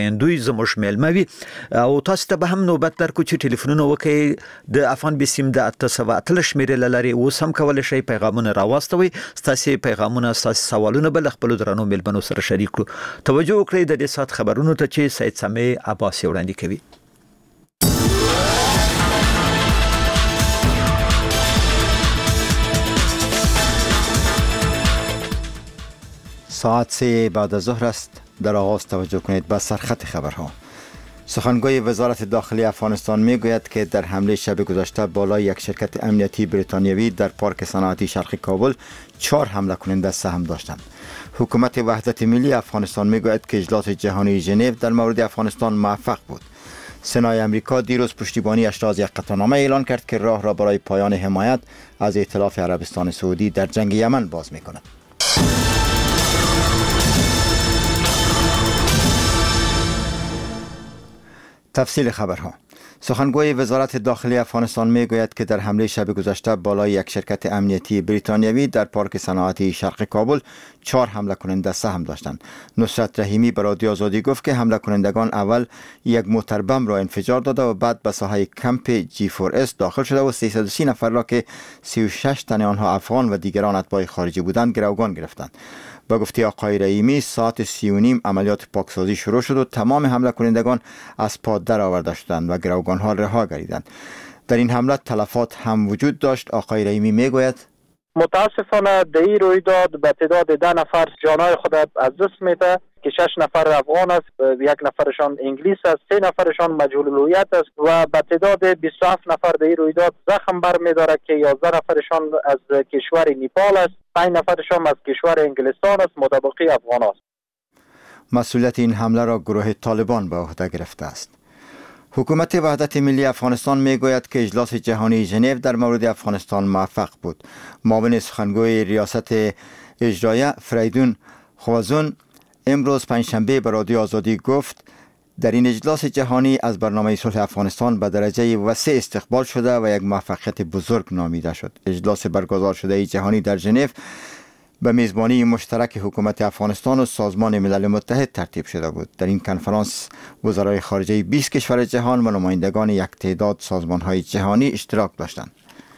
دوی زموږ میلموي او تاسو ته به هم نوبت درکو چې ټلیفونونه وکړئ د افغان بسیم د 883 شمیرې لاري اوس هم کولای شئ پیغامونه راوستوي تاسو پیغامونه تاسو سوالونه بل خپل درنو میلمنو سره شریک کړو توجه وکړئ د دې سات خبرونو ته چې سید سامي عباس وړاندې کوي ساعت 3 بعد از ظهر است. در آغاز توجه کنید به سرخط خبرها. سخنگوی وزارت داخلی افغانستان میگوید که در حمله شب گذشته بالای یک شرکت امنیتی بریتانیایی در پارک صنعتی شرقی کابل 4 حمله کننده سهم داشتند. حکومت وحدت ملی افغانستان میگوید که اجلاس جهانی ژنو در مورد افغانستان موفق بود. سنای امریکا دیروز پشتیبانیش را از یک قطعنامه اعلان کرد که راه را برای پایان حمایت از ائتلاف عربستان سعودی در جنگ یمن باز میکند. تفصیل خبرها. سخنگوی وزارت داخلی افغانستان میگوید که در حمله شب گذشته بالای یک شرکت امنیتی بریتانیایی در پارک صنعتی شرق کابل 4 حمله کننده سهم داشتند. نصرت رحیمی به رادیو آزادی گفت که حمله کنندگان اول یک موتر بم را انفجار داده و بعد به ساحه کمپ G4S داخل شده و 330 نفر را که 36 تن آنها افغان و دیگران اتباع خارجی بودند گروگان گرفتند. با گفته آقای رحیمی ساعت 30:30 عملیات پاکسازی شروع شد و تمام حمله کنندگان از پا در آورده شدند و گروگان ها رها گردیدند. در این حمله تلفات هم وجود داشت. آقای رحیمی میگوید متاسفانه در این رویداد به تعداد 10 نفر جانهای خود از دست میده که 6 نفر افغان است، 1 نفرشان انگلیس است، 3 نفرشان مجهول الهویت است و به تعداد 27 نفر در این رویداد زخم برمی‌داره که 11 نفرشان از کشور نیپال است، 5 نفرشان از کشور انگلستان است، متبقی افغان است. مسئولیت این حمله را گروه طالبان به عهده گرفته است. حکومت وحدت ملی افغانستان میگوید که اجلاس جهانی ژنو در مورد افغانستان موفق بود. معاون سخنگوی ریاست اجرایه فریدون خوازون امروز پنجشنبه به رادیو آزادی گفت در این اجلاس جهانی از برنامه صلح افغانستان به درجه وسیع استقبال شده و یک موفقیت بزرگ نامیده شد. اجلاس برگزار شده جهانی در ژنو به میزبانی مشترک حکومت افغانستان و سازمان ملل متحد ترتیب شده بود. در این کنفرانس وزرای خارجه 20 کشور جهان و نمایندگان یک تعداد سازمان‌های جهانی اشتراک داشتند.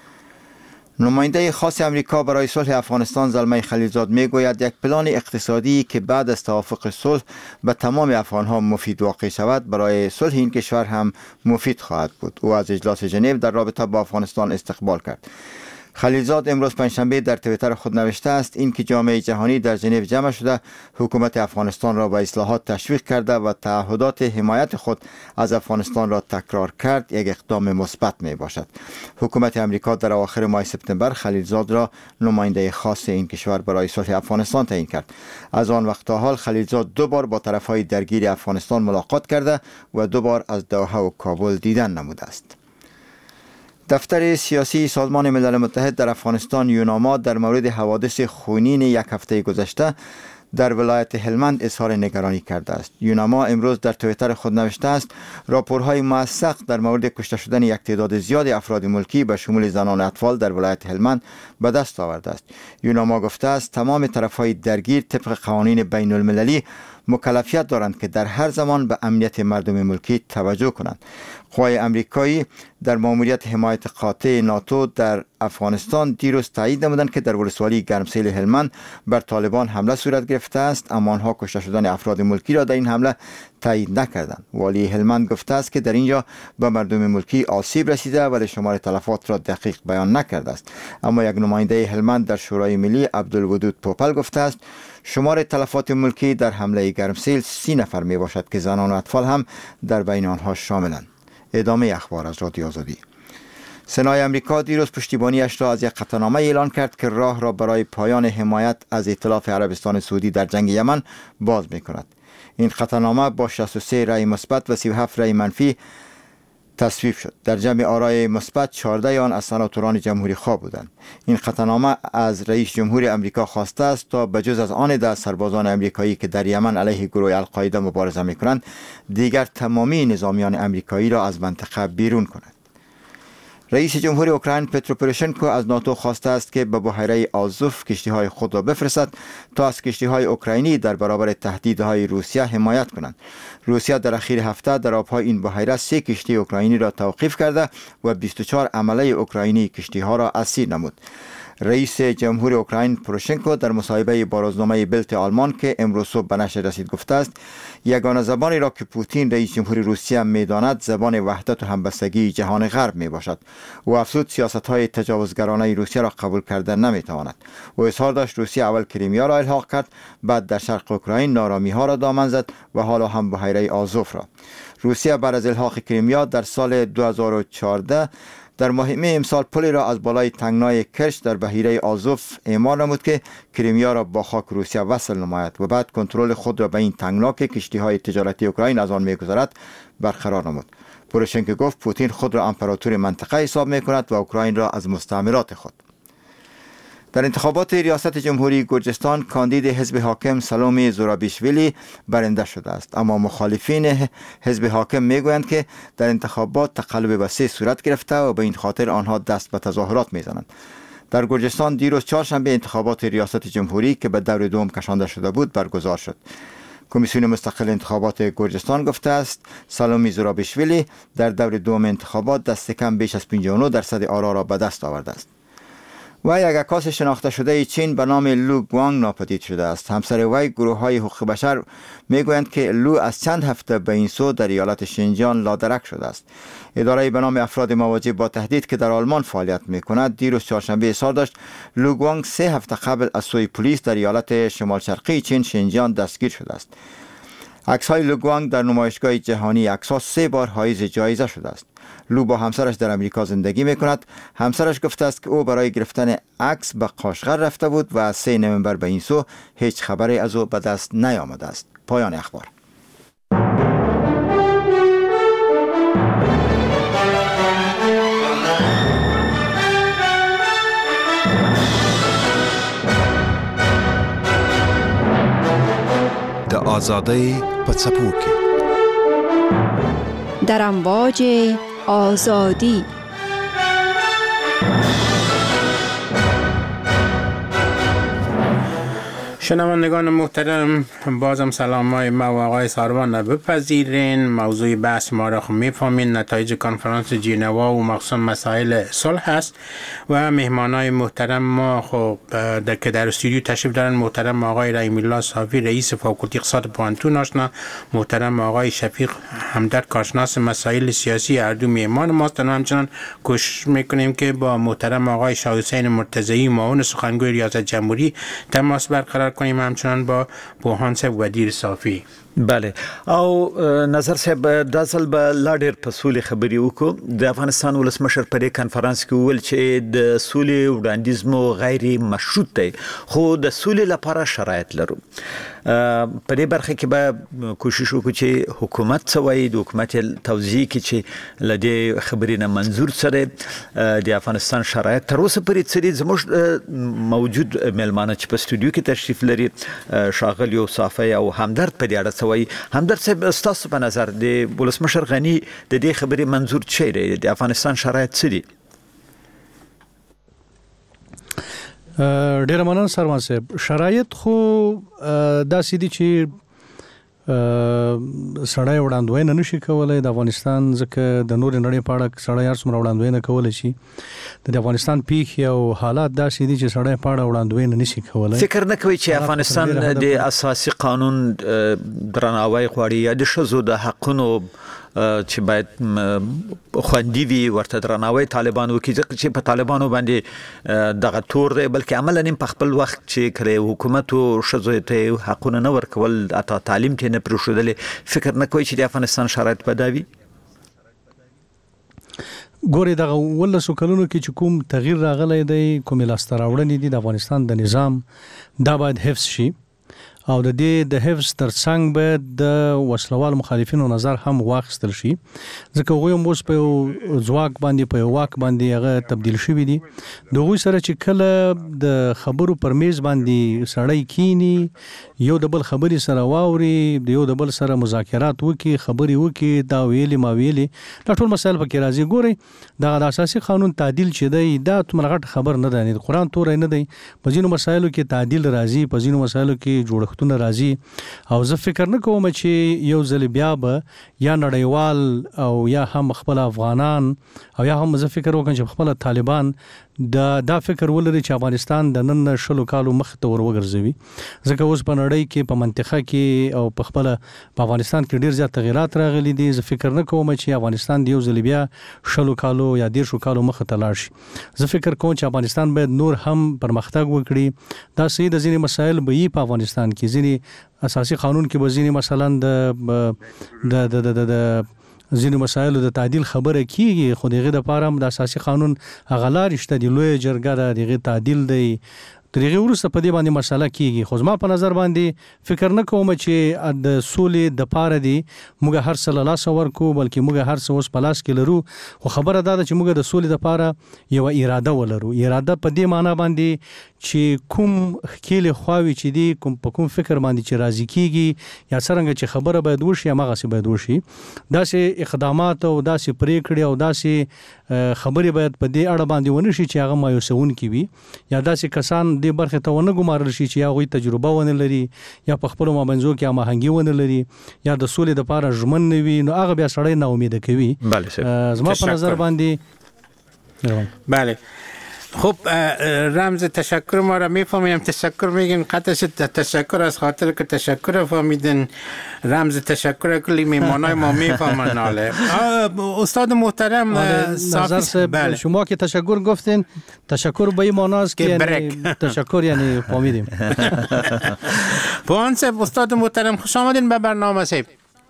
نماینده خاص امریکا برای صلح افغانستان زلمه خلیلزاد میگوید یک پلان اقتصادی که بعد از توافق صلح به تمام افغانها مفید واقع شود برای صلح این کشور هم مفید خواهد بود. او از اجلاس ژنو در رابطه با افغانستان استقبال کرد. خلیلزاد امروز پنجشنبه در توییتر خود نوشته است این که جامعه جهانی در ژنو جمع شده حکومت افغانستان را به اصلاحات تشویق کرده و تعهدات حمایت خود از افغانستان را تکرار کرد یک اقدام مثبت می باشد. حکومت امریکا در اواخر ماه سپتامبر خلیلزاد را نماینده خاص این کشور برای صلح افغانستان تعیین کرد. از آن وقت تا حال خلیلزاد 2 بار با طرفهای درگیر افغانستان ملاقات کرده و 2 بار از دوحه و کابل دیدن نموده است. دفتر سیاسی سازمان ملل متحد در افغانستان یوناما در مورد حوادث خونین یک هفته گذشته در ولایت هلمند اظهار نگرانی کرده است. یوناما امروز در توییتر خود نوشته است راپورهای موثق در مورد کشته شدن یک تعداد زیاد افراد ملکی به شمول زنان و اطفال در ولایت هلمند به دست آورده است. یوناما گفته است تمام طرفهای درگیر طبق قوانین بین المللی مکلفیت دارند که در هر زمان به امنیت مردم ملکی توجه کنند. قوای امریکایی در ماموریت حمایت قاطع ناتو در افغانستان دیروز تایید نمودند که در ولسوالی گرمسیل هلمند بر طالبان حمله صورت گرفته است، اما آنها کشته شدن افراد ملکی را در این حمله تایید نکردند. والی هلمند گفته است که در اینجا به مردم ملکی آسیب رسیده ولی شمار تلفات را دقیق بیان نکرده است. اما یک نماینده هلمند در شورای ملی عبدالودود پوپل گفته است شمار تلفات ملکی در حمله گرمسیل 30 نفر می باشد که زنان و اطفال هم در بین آنها شاملند. ادامه اخبار از رادیو آزادی. سنای امریکا دیروز پشتیبانیش را از یک قطعنامه اعلان کرد که راه را برای پایان حمایت از ائتلاف عربستان سعودی در جنگ یمن باز می کند. این قطعنامه با 63 رأی مثبت و 37 رأی منفی تصویب شد. در جمع آرای مثبت 14 آن از سناتوران جمهوری خواه بودند. این قطعنامه از رئیس جمهور امریکا خواسته است تا بجز از آن 10 سربازان امریکایی که در یمن علیه گروه القاعده مبارزه می‌کنند دیگر تمامی نظامیان امریکایی را از منطقه بیرون کند. رئیس جمهور اوکراین پترو پوروشنکو از ناتو خواسته است که به بحیره آزوف کشتی‌های خود را بفرستد تا از کشتی‌های اوکراینی در برابر تهدیدهای روسیه حمایت کنند. روسیه در اخیر هفته در آبهای این بحیره 3 کشتی اوکراینی را توقیف کرده و 24 عمله اوکراینی کشتی‌ها را اسیر نمود. رئیس جمهور اوکراین پوروشنکو در مصاحبه با روزنامه بلت آلمان که امروز صبح به نشر رسید گفته است یگانه زبانی را که پوتین رئیس جمهور روسیه می‌داند زبان وحدت و همبستگی جهان غرب میباشد و افزود سیاست‌های تجاوزگرانه روسیه را قبول کردن نمیتواند و اظهار داشت روسیه اول کریمیا را الحاق کرد، بعد در شرق اوکراین نارامی‌ها را دامن زد و حالا هم بحیره آزوف را. روسیه بعد از الحاق کریمیا در سال 2014 در ماه می امسال پلی را از بالای تنگنای کرچ در بحیره آزوف اعمال نمود که کریمیا را با خاک روسیه وصل نماید و بعد کنترل خود را به این تنگنا که کشتی‌های تجارتی اوکراین از آن می‌گذرد برقرار نمود. پوروشنکو گفت پوتین خود را امپراتور منطقه حساب می‌کند و اوکراین را از مستعمرات خود. در انتخابات ریاست جمهوری گرجستان کاندید حزب حاکم سلومی زورابیشویلی برنده شده است، اما مخالفین حزب حاکم میگویند که در انتخابات تقلب وسیع صورت گرفته و به این خاطر آنها دست به تظاهرات میزنند. در گرجستان دیروز چهارشنبه انتخابات ریاست جمهوری که به دور دوم کشانده شده بود برگزار شد. کمیسیون مستقل انتخابات گرجستان گفته است سلومی زورابیشویلی در دور دوم انتخابات دست کم بیش از 59% آرا را به دست آورده است. و یک عکاس شناخته شده چین به نام لو گوانگ ناپدید شده است. همسر وی گروه‌های حقوق بشر میگویند که لو از چند هفته به این سو در ایالت شینجیان لادرک شده است. اداره به نام افراد مواجه با تهدید که در آلمان فعالیت میکند دیروز چهارشنبه اظهار داشت لو گوانگ 3 هفته قبل از سوی پلیس در ایالت شمال شرقی چین شینجیان دستگیر شده است. عکس‌های لو گوانگ در نمایشگاه جهانی عکس‌ها 3 بار حایز جایزه شده است. لو با همسرش در امریکا زندگی میکند. همسرش گفته است که او برای گرفتن عکس به قاشقر رفته بود و از 3 نوامبر به این سو هیچ خبری از او به دست نیامده است. پایان اخبار. د آزادۍ په څپو کې در امواج آزادی. شنوندگان محترم، بازم سلامای ما و آقای ساروان را بپذیرین. موضوع بحث ما را خب میفهمین، نتایج کنفرانس ژنوا و مخصوصا مسائل صلح است و مهمانای محترم ما خب که در استودیو تشریف دارن محترم آقای رحیم الله صافی رئیس فاکولته اقتصاد پوهنتون آشنا، محترم آقای شفیق همدرد کارشناس مسائل سیاسی، هر دو مهمان ماست. و همچنان کوشش میکنیم که با محترم آقای شاه حسین مرتضی معاون سخنگوی ریاست جمهوری تماس برقرار کنیم، همچنان با بوهان صاحب ودیر صافی. بله، او نظر صاحب د ځل به لا ډېر په سولې خبرې وکړو. د افغانستان ولسمشر په دې کنفرانس کې وویل چې د سولې وړاندیز مو غیر مشروط دی، خو د سولې لپاره شرایط لرو. په دې برخه کې به کوشش وکړو چې حکومت څه وایي، د حکومت توضیح کې چې له دې خبرې نه منظور سره د افغانستان شرایط تر اوسه پورې څه دي. زموږ موجود مېلمانه چې په استودیو کې تشریف لري ښاغلي صافی او همدرد په دې اړه سوي. همدرد صاحب ستاسو په نظر د ولسمشر غنی د دې خبرې منظور چی دی؟ د افغانستان شرایط څه دي؟ ډیر مننه سروان صاحب. شرایط خو داسې دي چې سړی وړاندوینه نشي کولای د افغانستان، ځکه د نور نړۍ په اړه سړی هر څومره وړاندوینه کولی شي. د افغانستان پیښې او حالات داسې دي چې سړی په اړه وړاندوینه نشي کولای. فکر نه کوي چې افغانستان د اساسي قانون درناوی غواړي یا د ښځو د حقونو چې باید خوندي وي ورته درناوی طالبان وکړي، ځکه چې په طالبانو باندې دغه تور دی، بلکې عملاً په خپل وخت چې کله حکومت او ښځو ته حقونه نه ورکول، اته تعلیم ته نه پرېښودل. فکر نه کوي چې د افغانستان شرایط به دا وي؟ ګورې دغه 19 کلونو کې چې کوم تغییر راغلی دی، کومې لاسته راوړنې دي د افغانستان د نظام، دا باید حفظ شي او د دې د حفظ ترڅنګ به د وسلوال مخالفینو نظر هم واخیستل شي ځکه هغوی هم اوس په ځواک باندې په واک باندې هغه تبدیل شوي دي د هغوی سره چې کله د خبرو پر میز باندې سړی کینی یو د بل خبرې سره واوري د یو د بل سره مذاکرات وکي خبرې وکي دا ویلي ما ویلي دا ټول مسایل پکې راځي ګوري دا د اساسي قانون تعدیل چې دی دا تمرغټ خبر نه دی د قرآن تورې نه دی په ځینو مسایلو کې تعدیل راځي په ځینو مسایلو کې جوړښتونه راځي او زه فکر نه کوم چې یو ځل بیا به یا نړیوال او یا هم خپل افغانان او یا هم زه فکر وکړم چې خپل طالبان دا فکر ولري چې افغانستان د نن 10 کالو مخ ته ورغورځوي ځکه اوس په نړۍ کې په منطقه کې او په خپل په افغانستان کې ډیر زیات تغیرات راغلي دي زه فکر نه کوم چې افغانستان د یو ځل بیا 10 کالو یا 10 کالو مخ ته لاړ شي زه فکر کوم چې افغانستان باید نور هم پرمختګ وکړي دا سید ځینې مسایل به په افغانستان کې ځینې اساسي قانون کې به ځینې مثلا د ځینې مسایلو د تعدیل خبره کیږي خو دغه د پاره د اساسي قانون غلار شته دی لوی جرګه دغه تعدیل دی ترغه ورسته په دې باندې مسله کیږي خو زما په نظر باندې فکر نه کوم چې د سولې د پاره دی موږ هر څه لاس ورکو بلکې موږ هر څه اوس پلاس کې لرو خو خبره دا ده چې موږ د سولې د پاره یو اراده ولرو اراده په دې معنی باندې چې کوم خېل خواوي چې دی کوم فکر باندې چې راضي کیږي یا څنګه چې خبره باید وشي هغه څه باید وشي داسې اقدامات او داسې پریکړې او داسې خبرې باید په دې اړه باندې ونه شي چې هغه مایوسون کی وي یا داسې کسان دې برخه ته ونه ګمارل شي چې هغه تجربه ونه لري یا په خپل مابنځو کې هماهنګي ونه لري یا د سولې د پاره ژمن نه وي نو هغه بیا سړی نه امید کوي زما په نظر باندې بله خب رمز تشکر ما را میفهمیم تشکر میگین قطعش تشکر از خاطر که تشکر فهمیدن رمز تشکر کلی میمانای ما میفهمن ناله استاد محترم بله شما که تشکر گفتین تشکر به این معناست که یعنی تشکر یعنی فهمیدیم پوان صاحب استاد محترم خوش آمدین به برنامه صاحب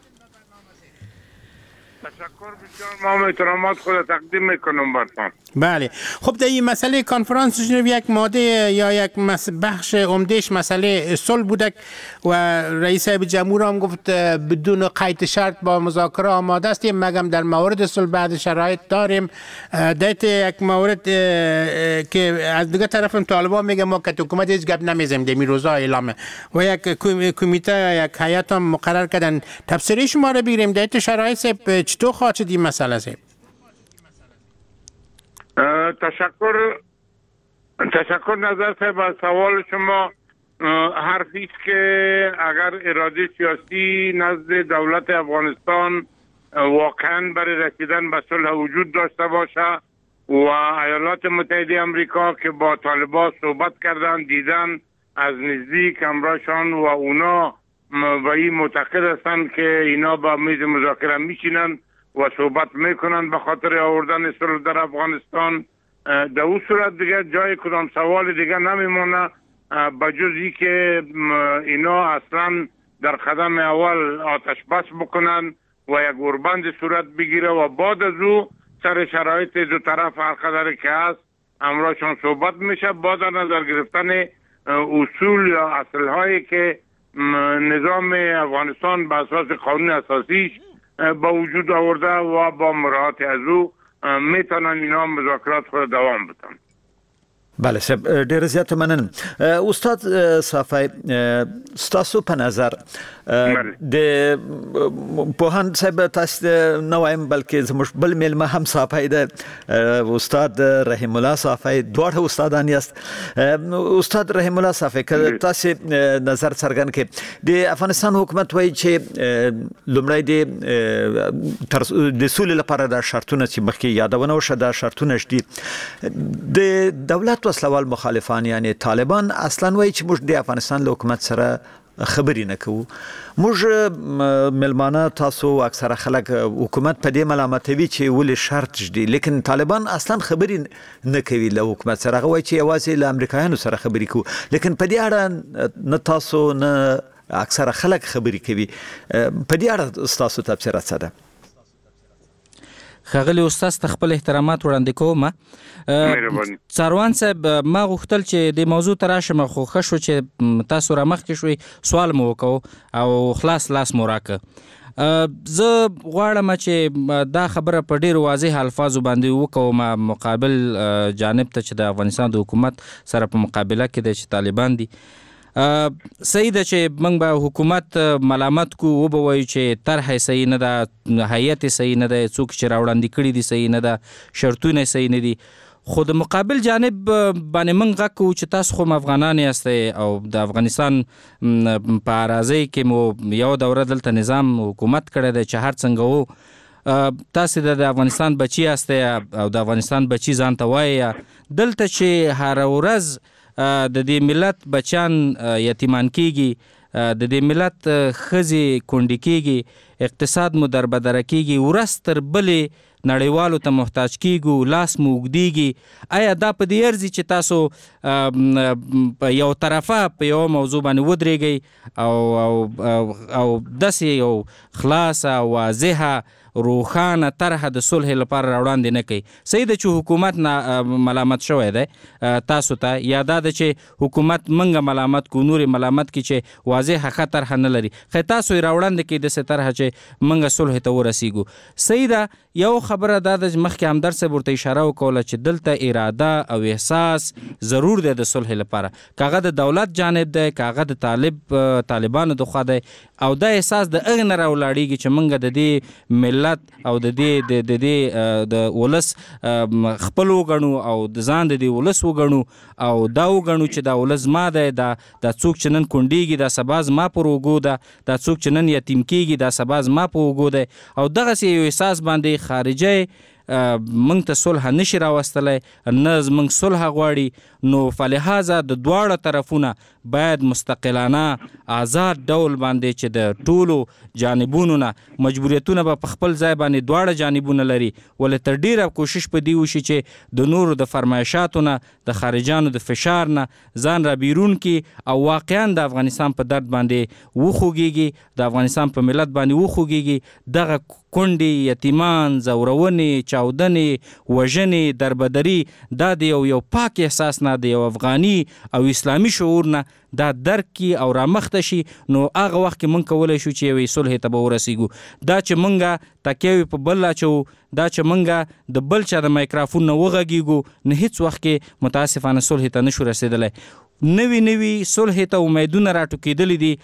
تشکر بسیار ما احترامات خود تقدیم میکنم براتون بله خب در این مسئله کنفرانس ژنو یک ماده یا یک بخش عمدهش مسئله صلح بوده و رئیس جمهور هم گفت بدون قید شرط با مذاکره آماده استیم مگم در مورد صلح بعد شرایط داریم دیت یک مورد که از دیگه طرف طالبان میگه ما که حکومت هیچ گپ نمیزنیم دمی روزا اعلامه و یک کمیته یک هیئت هم مقرر کردن تفسیری شما رو بگیریم دیت شرایط چطور خواهد شد این مسئله است تشکر نظر صاحب از سوال شما حرفی است که اگر اراده سیاسی نزد دولت افغانستان واقعا برای رسیدن به صلح وجود داشته باشه و ایالات متحده آمریکا که با طالبان صحبت کردن دیدن از نزدیک همراهشان و اونا و این معتقد هستند که اینا با میز مذاکره میشینن و صحبت میکنن به خاطر آوردن صلح در افغانستان در اون صورت دیگه جای کدام سوال دیگه نمیمونه بجز ای که اینا اصلا در قدم اول آتش بس بکنن و یک اوربند صورت بگیره و بعد از او سر شرایط دو طرف هر قدر که هست همراهشان صحبت میشه با در نظر گرفتن اصول یا اصل هایی که نظام افغانستان به اساس قانون اساسیش با وجود آورده و با مراعات از او میتونن اینا مذاکرات خود دوام بدن. بله صاحب ډیر زیات مننه استاد صافی ستاسو په نظر د پوهان صاحب تاسو نوایم بلکې زموږ بل ملما هم صافی د استاد رحیم الله صافی دوه استادان یاست استاد رحیم الله صافی که تاسو نظر څرګند کړئ د افغانستان حکومت وایي چې لومړی د سولې لپاره د شرطونو چې مخکې یادونه وشوه د شرطونه شدي د دولت وسلوال مخالفان یعنی طالبان اصلا وایي چې موږ د افغانستان له حکومت سره خبرې نه کوو موږ ملمانه تاسو اکثره خلک حکومت په دې ملامتوي چې ولې شرط شدي لیکن طالبان اصلا خبرې نه کوي له حکومت سره هغه وایي چې یوازې له امریکایانو سره خبرې کوو لیکن په دې اړه نه تاسو نه اکثره خلک خبرې کوي په دې اړه تاسو تفسیرات څه ده خغلی استاد خپل احترامات وړاندې کوم. مهرباني. سروان صاحب ما غوښتل چې د موضوع تراشم خو خشو چې تاسو را مخ کې شوي سوال مو وکاو او خلاص لاس مو راکه. زه غواړم چې دا خبره په ډیر واضح الفاظو باندې وکوم مقابل جانب ته چې د افغانستان د حکومت سره په مقابله کې د طالبان دي. صحیح ده چې موږ به حکومت ملامت کو و به وایو چې طرح صحیح نه ده، هیئت صحیح نه ده، څوک چې راوړاندې کړي دي صحیح نه ده، شرطونه صحیح نه دي. خو د مقابل جانب باندې موږ غږ کوو چې تاسو خو افغانان یاستئ او د افغانستان په اراضۍ کې مو یو دوره دلته نظام حکومت کړی دی چې هر څنګه وو تاسو د افغانستان بچی یاستئ او د افغانستان بچی ځان ته وایي دلته چې هر ورځ د دې ملت بچیان یتیمان کیږي، د دې ملت ښځې کونډې کیږي، اقتصاد مو دربدره کیږي، ورځ تر بلې نړیوالو ته محتاج کیږو، لاس مو اوږدیږي. آیا دا په دې ارزي چې تاسو په یو طرفه په یو موضوع باندې ودرېږئ او داسې یو خلاصه واضحه روښانه طرحه د صلح لپاره راوړاندې نه کوي؟ صحیح ده چې حکومت ملامت شوی دی تاسو ته، یا دا ده چې حکومت منګه ملامت کو، نور ملامت کی چې واضحه ښه طرحه نه لري، خو تاسو یې راوړاندې کوي داسې طرحه چې منګه صلح ته ورسیږو. صحیح ده. یو خبره دا ده چې مخکې همدرد صاحب ورته اشاره وکوله چې دلته اراده او احساس ضرور دی د صلح لپاره، که هغه د دولت جانب دی، که هغه د طالبانو د خوا دی، او دا احساس د هغې نه راولاړېږي چې موږ د دې ملت او د دې د ولس خپل وګڼو او د ځان د دې ولس وګڼو او دا وګڼو چې دا ولس زما دی، دا څوک چې نن کونډېږي دا سبا زما پر اوږو ده، دا څوک چې نن یتیم کېږي دا سبا زما په اوږو دی، او دغسې یو احساس باندې خارجي موږ ته صلح نشي راوستلی، نه موږ صلح غواړي. نو فلهذا د دواړه طرفونه باید مستقلانه آزاد ډول باندې چې د ټولو جانبونو نه مجبوریتونه به په خپل ځای باندې دواړه جانبونه لري، ولې تر ډیره کوشش په دې وشي چې د نورو د فرمایشاتو نه، د خارجانو د فشار نه ځان را بیرون کی او واقعا د افغانستان په درد باندې وخوږیږي، د افغانستان په ملت باندې وخوږیږي. دغه کونډې، یتیمان، زورونې، چاودنې، وژنې، دربدري دا د یو پاک احساس نه، د یو افغاني او اسلامي شعور نه دا درک کی او رامخته شي، نو هغه وخت کې مونږ کولی شو چې یوې صلح ته به ورسیږو. دا چې مونږه تکیه په بل اچو، دا چې مونږه د بل چا د مایکرافون نه وغږیږو، نه هیڅ وخت کې متاسفانه صلح ته نشو رسیدلی. نوی صلح ته امیدونه راټوکېدلي دي،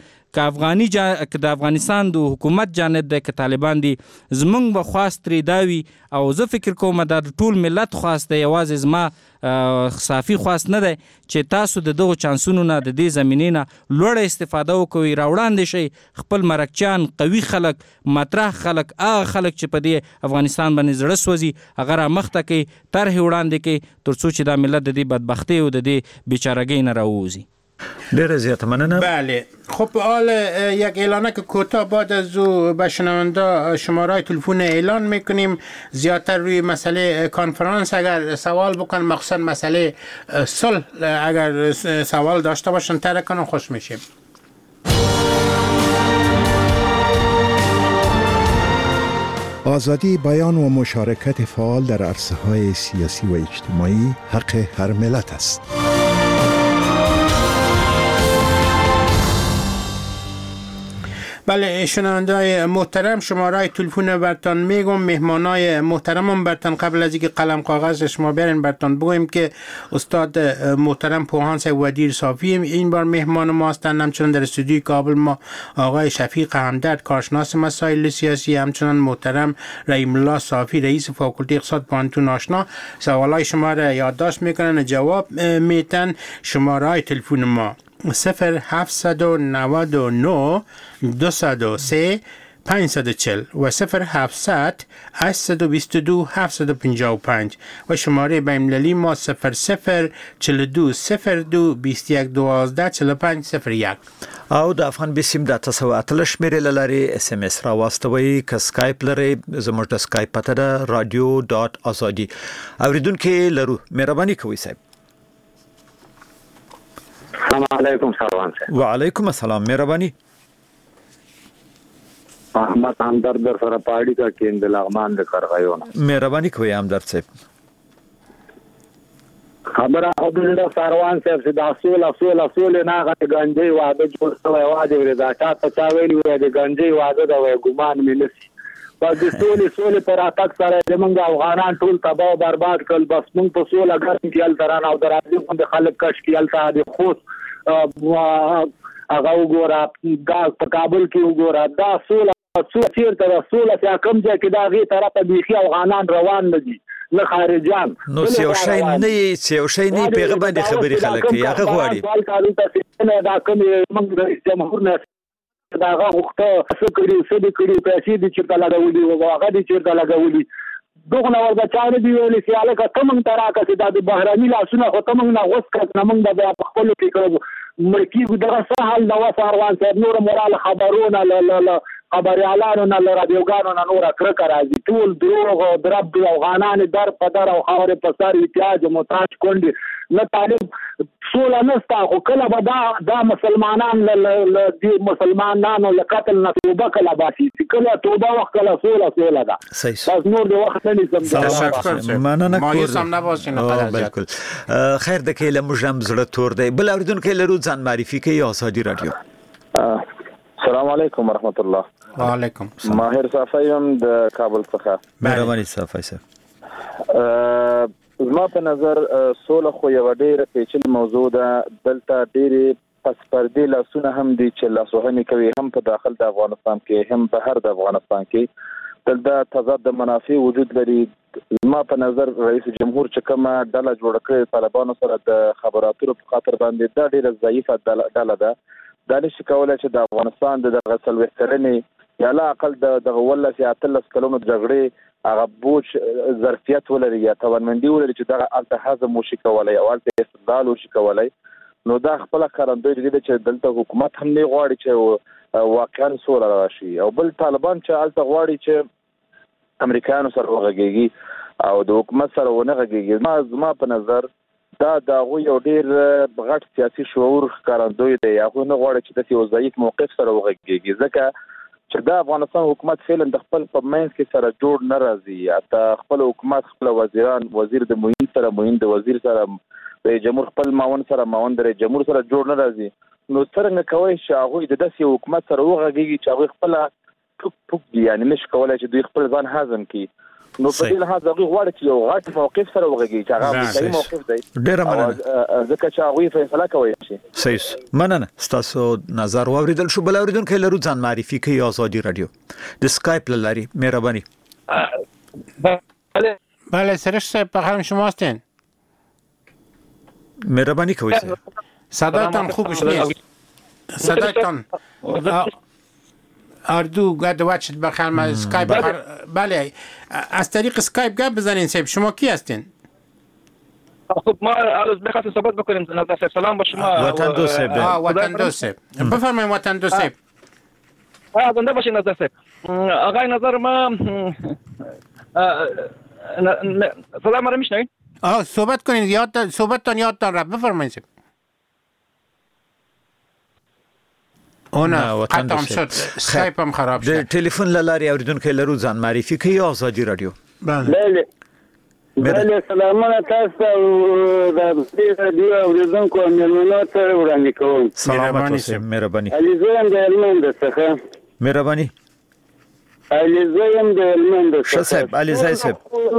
که د افغانستان د حکومت جانب دی، که طالبان دي، زمونږ به خواست ترې دا وي، او زه فکر کوم دا د ټول ملت خواست دی، یوازې زما صافي خواست نه دی چې تاسو د دغو چانسونو نه، د دې زمینې نه لوړه استفاده وکوئ، راوړاندې شئ خپل مرکچیان، قوي خلک، مطرح خلک، هغه خلک چې په دې افغانستان باندې زړه سوځي هغه رامخته کوي، طرحې وړاندې کوي، تر څو چې دا ملت د دې بدبختۍ او د دې بیچارهګۍ نه راووځي. ډیره زیاته مننه. بله خب حال یک اعلانه که کوتاه بعد از او به شنونده شماره تلفن اعلان میکنیم. زیادتر روی مسئله کانفرانس اگر سوال بکن، مخصوصا مسئله صلح اگر سوال داشته باشن ترک کنن خوش میشیم. آزادی بیان و مشارکت فعال در عرصه‌های سیاسی و اجتماعی حق هر ملت است. بله شنونده‌های محترم، شماره تلفن برتان میگم، مهمانای محترمم برتان قبل از اینکه قلم کاغذ شما برین برتان بگویم که استاد محترم پوهان ودیر صافی این بار مهمان ما هستند. همچنان در استودیوی کابل ما آقای شفیق همدرد کارشناس مسائل سیاسی، همچنان محترم رحیم الله صافی رئیس فاکولته اقتصاد پانتون آشنا سوالای شما را یادداشت میکنن، جواب میتن. شماره تلفن ما 0799 203 540 و 0700 822 755 و شماره بین‌المللی ما 0042 02 21 12 45 01. او د افغان بسیم د 9 شمیرې لاري اس ام اس را واستوي، ک سکایپ لري زموږ د سکایپ پته ده radio.azadi. اوریدونکو لرو مهرباني کوئ صاحب. السلام علیکم سروان صاحب. وعلیکم السلام، مهرباني. احمد همدرد در سره پاړی کا کې د لغمان د قرغیونه مهرباني کوئ همدرد صاحب خبره حدود ساروان صاحب چې د اصول نه غته گنجي واده جوړ شوی واده وردا تا چا ویلی و د گنجي واده د ګمان مې نسی په دې سولې پر اتاک سره زمونږ افغانان ټول تباہ او برباد کړل بس مونږ په سول اگر کېل ترانه او درازي باندې خلک کش کېل ته د خوست هغه وګوره دا په کابل کې وګوره دا سول چیرته رسول چې کوم ځای کې دا غي طرفه بيخي افغانان روان نه دي نه خارجان نو سیوشي نه پیغه باندې خبري خلک هغه غواړي دا کوم موږ د جمهور نه دا غوښته سکړي پیسې دي چې لګولي او هغه دي چې لګولي دغه ورته چاره دی ویلي چې الګا کوم تراکه چې د بهراني لاسونه خو کوم نه غوښ کړ نه موږ د خپل فکر مرکي دغه سهال نو ساروان صاحب نور مورال خبرونه لا خبري اعلانو نه رادیوګانو نه نور کرک راځي ټول دروغ او درب افغانان در په در او خبره په سر احتیاج محتاج کوندي نه طالب سوله نستا خو کله به دا مسلمانان د مسلمانانو لقتل نه توبه کله باسي کله توبه وخت کله سوله ده بس نور د وخت نه مننه ما یې سم نه واسینه بالکل خیر د کله مجرم زړه تور دی بل اوریدونکو لرو ځان معرفي کوي آزادي رادیو السلام علیکم ورحمت الله وعلیکم ماهر صافیم د کابل څخه مهرباني صافی صاحب زما په نظر سوله خو یو ډېر پیچلې موضوع ده دلته ډېرې پس پردې لاسونه هم دي چې لاسوهنې کوي هم په داخل د افغانستان کې هم بهر د افغانستان کې دلته تضاد د منافع وجود لري زما په نظر رئیس جمهور چې کومه ډله جوړه کړې طالبانو سره د خبراتو په خاطر باندې دا ډېره ضعیفه ډله ده دا نشي کولای چې د افغانستان د څلوېښترنې یا لا اقل د ولس یا 13 کلونو جګړې هغه بوج ظرفیت ولري یا توانمندي ولري چې دغه الته هضم وشي کولای او الته استدلال وشي کولای نو دا خپل کارندوی دي چې دلته حکومت هم نه غواړي چې واقعا سوله راشي او بل طالبان چې الته غواړي چې امریکایانو سره وغږیږي او د حکومت سره ونه غږیږي زما په نظر دا هغه یو ډېر غټ سیاسي شعور ښکارندوی دی هغه نه غواړي چې د یو ضعیف موقف سره وغږیږي ځکه چې د افغانستان حکومت فعلا د خپل په منځ کې سره جوړ نه راځي حتی خپل حکومت خپل وزیران وزیر د معین سره معین د وزیر سره د جمهور خپل معاون سره معاون د جمهور سره جوړ نه راځي نو څنګه کوي چې هغه د داسې حکومت سره وغږیږي چې هغه خپل ټوک یعنی نش کولای چې دوی خپل ځان هضم کړي نو په دې لحاظ هغه غواړي چې یو غټ موقف سره وغږیږي چې هغه امریکایي موقف دی ډېر مننه ځکه چې هغه فیصله کوي شي صحیح مننه تاسو نظر واوریدل شو بل اوریدونکو لرو ځان معرفي کوي آزادي رادیو د سکایپ لاري مهرباني بله سرش صاحب په خیر شما هستین مهرباني کوي صدایتان خوبش نیست صدایتان اردو گاد وچت بخیر ما اسکایپ بله از طریق اسکایپ گپ بزنین صاحب شما کی هستین خب ما عرض بخواستم صحبت بکنیم نظر صاحب سلام با شما وطن دو صاحب وطن دو صاحب بفرمایید وطن دو صاحب زنده باشین نظر صاحب آقای نظر ما صدا ما رو میشنوید صحبت کنید صحبتتان یادتان رفت بفرمایید صاحب اونه قطعم شد سکایپ هم خراب شد تلفن لاري اوریدونکو لرو ځان معرفي کوي آزادي رادیو بله سلامونه تاسو د رادیو اوریدونکو مېلمنو ته وړاندې کوم سلامونه صاحب مهرباني علیزایم د هلمند څخه مهرباني علیزایم د هلمند څخه صاحب علیزای صاحب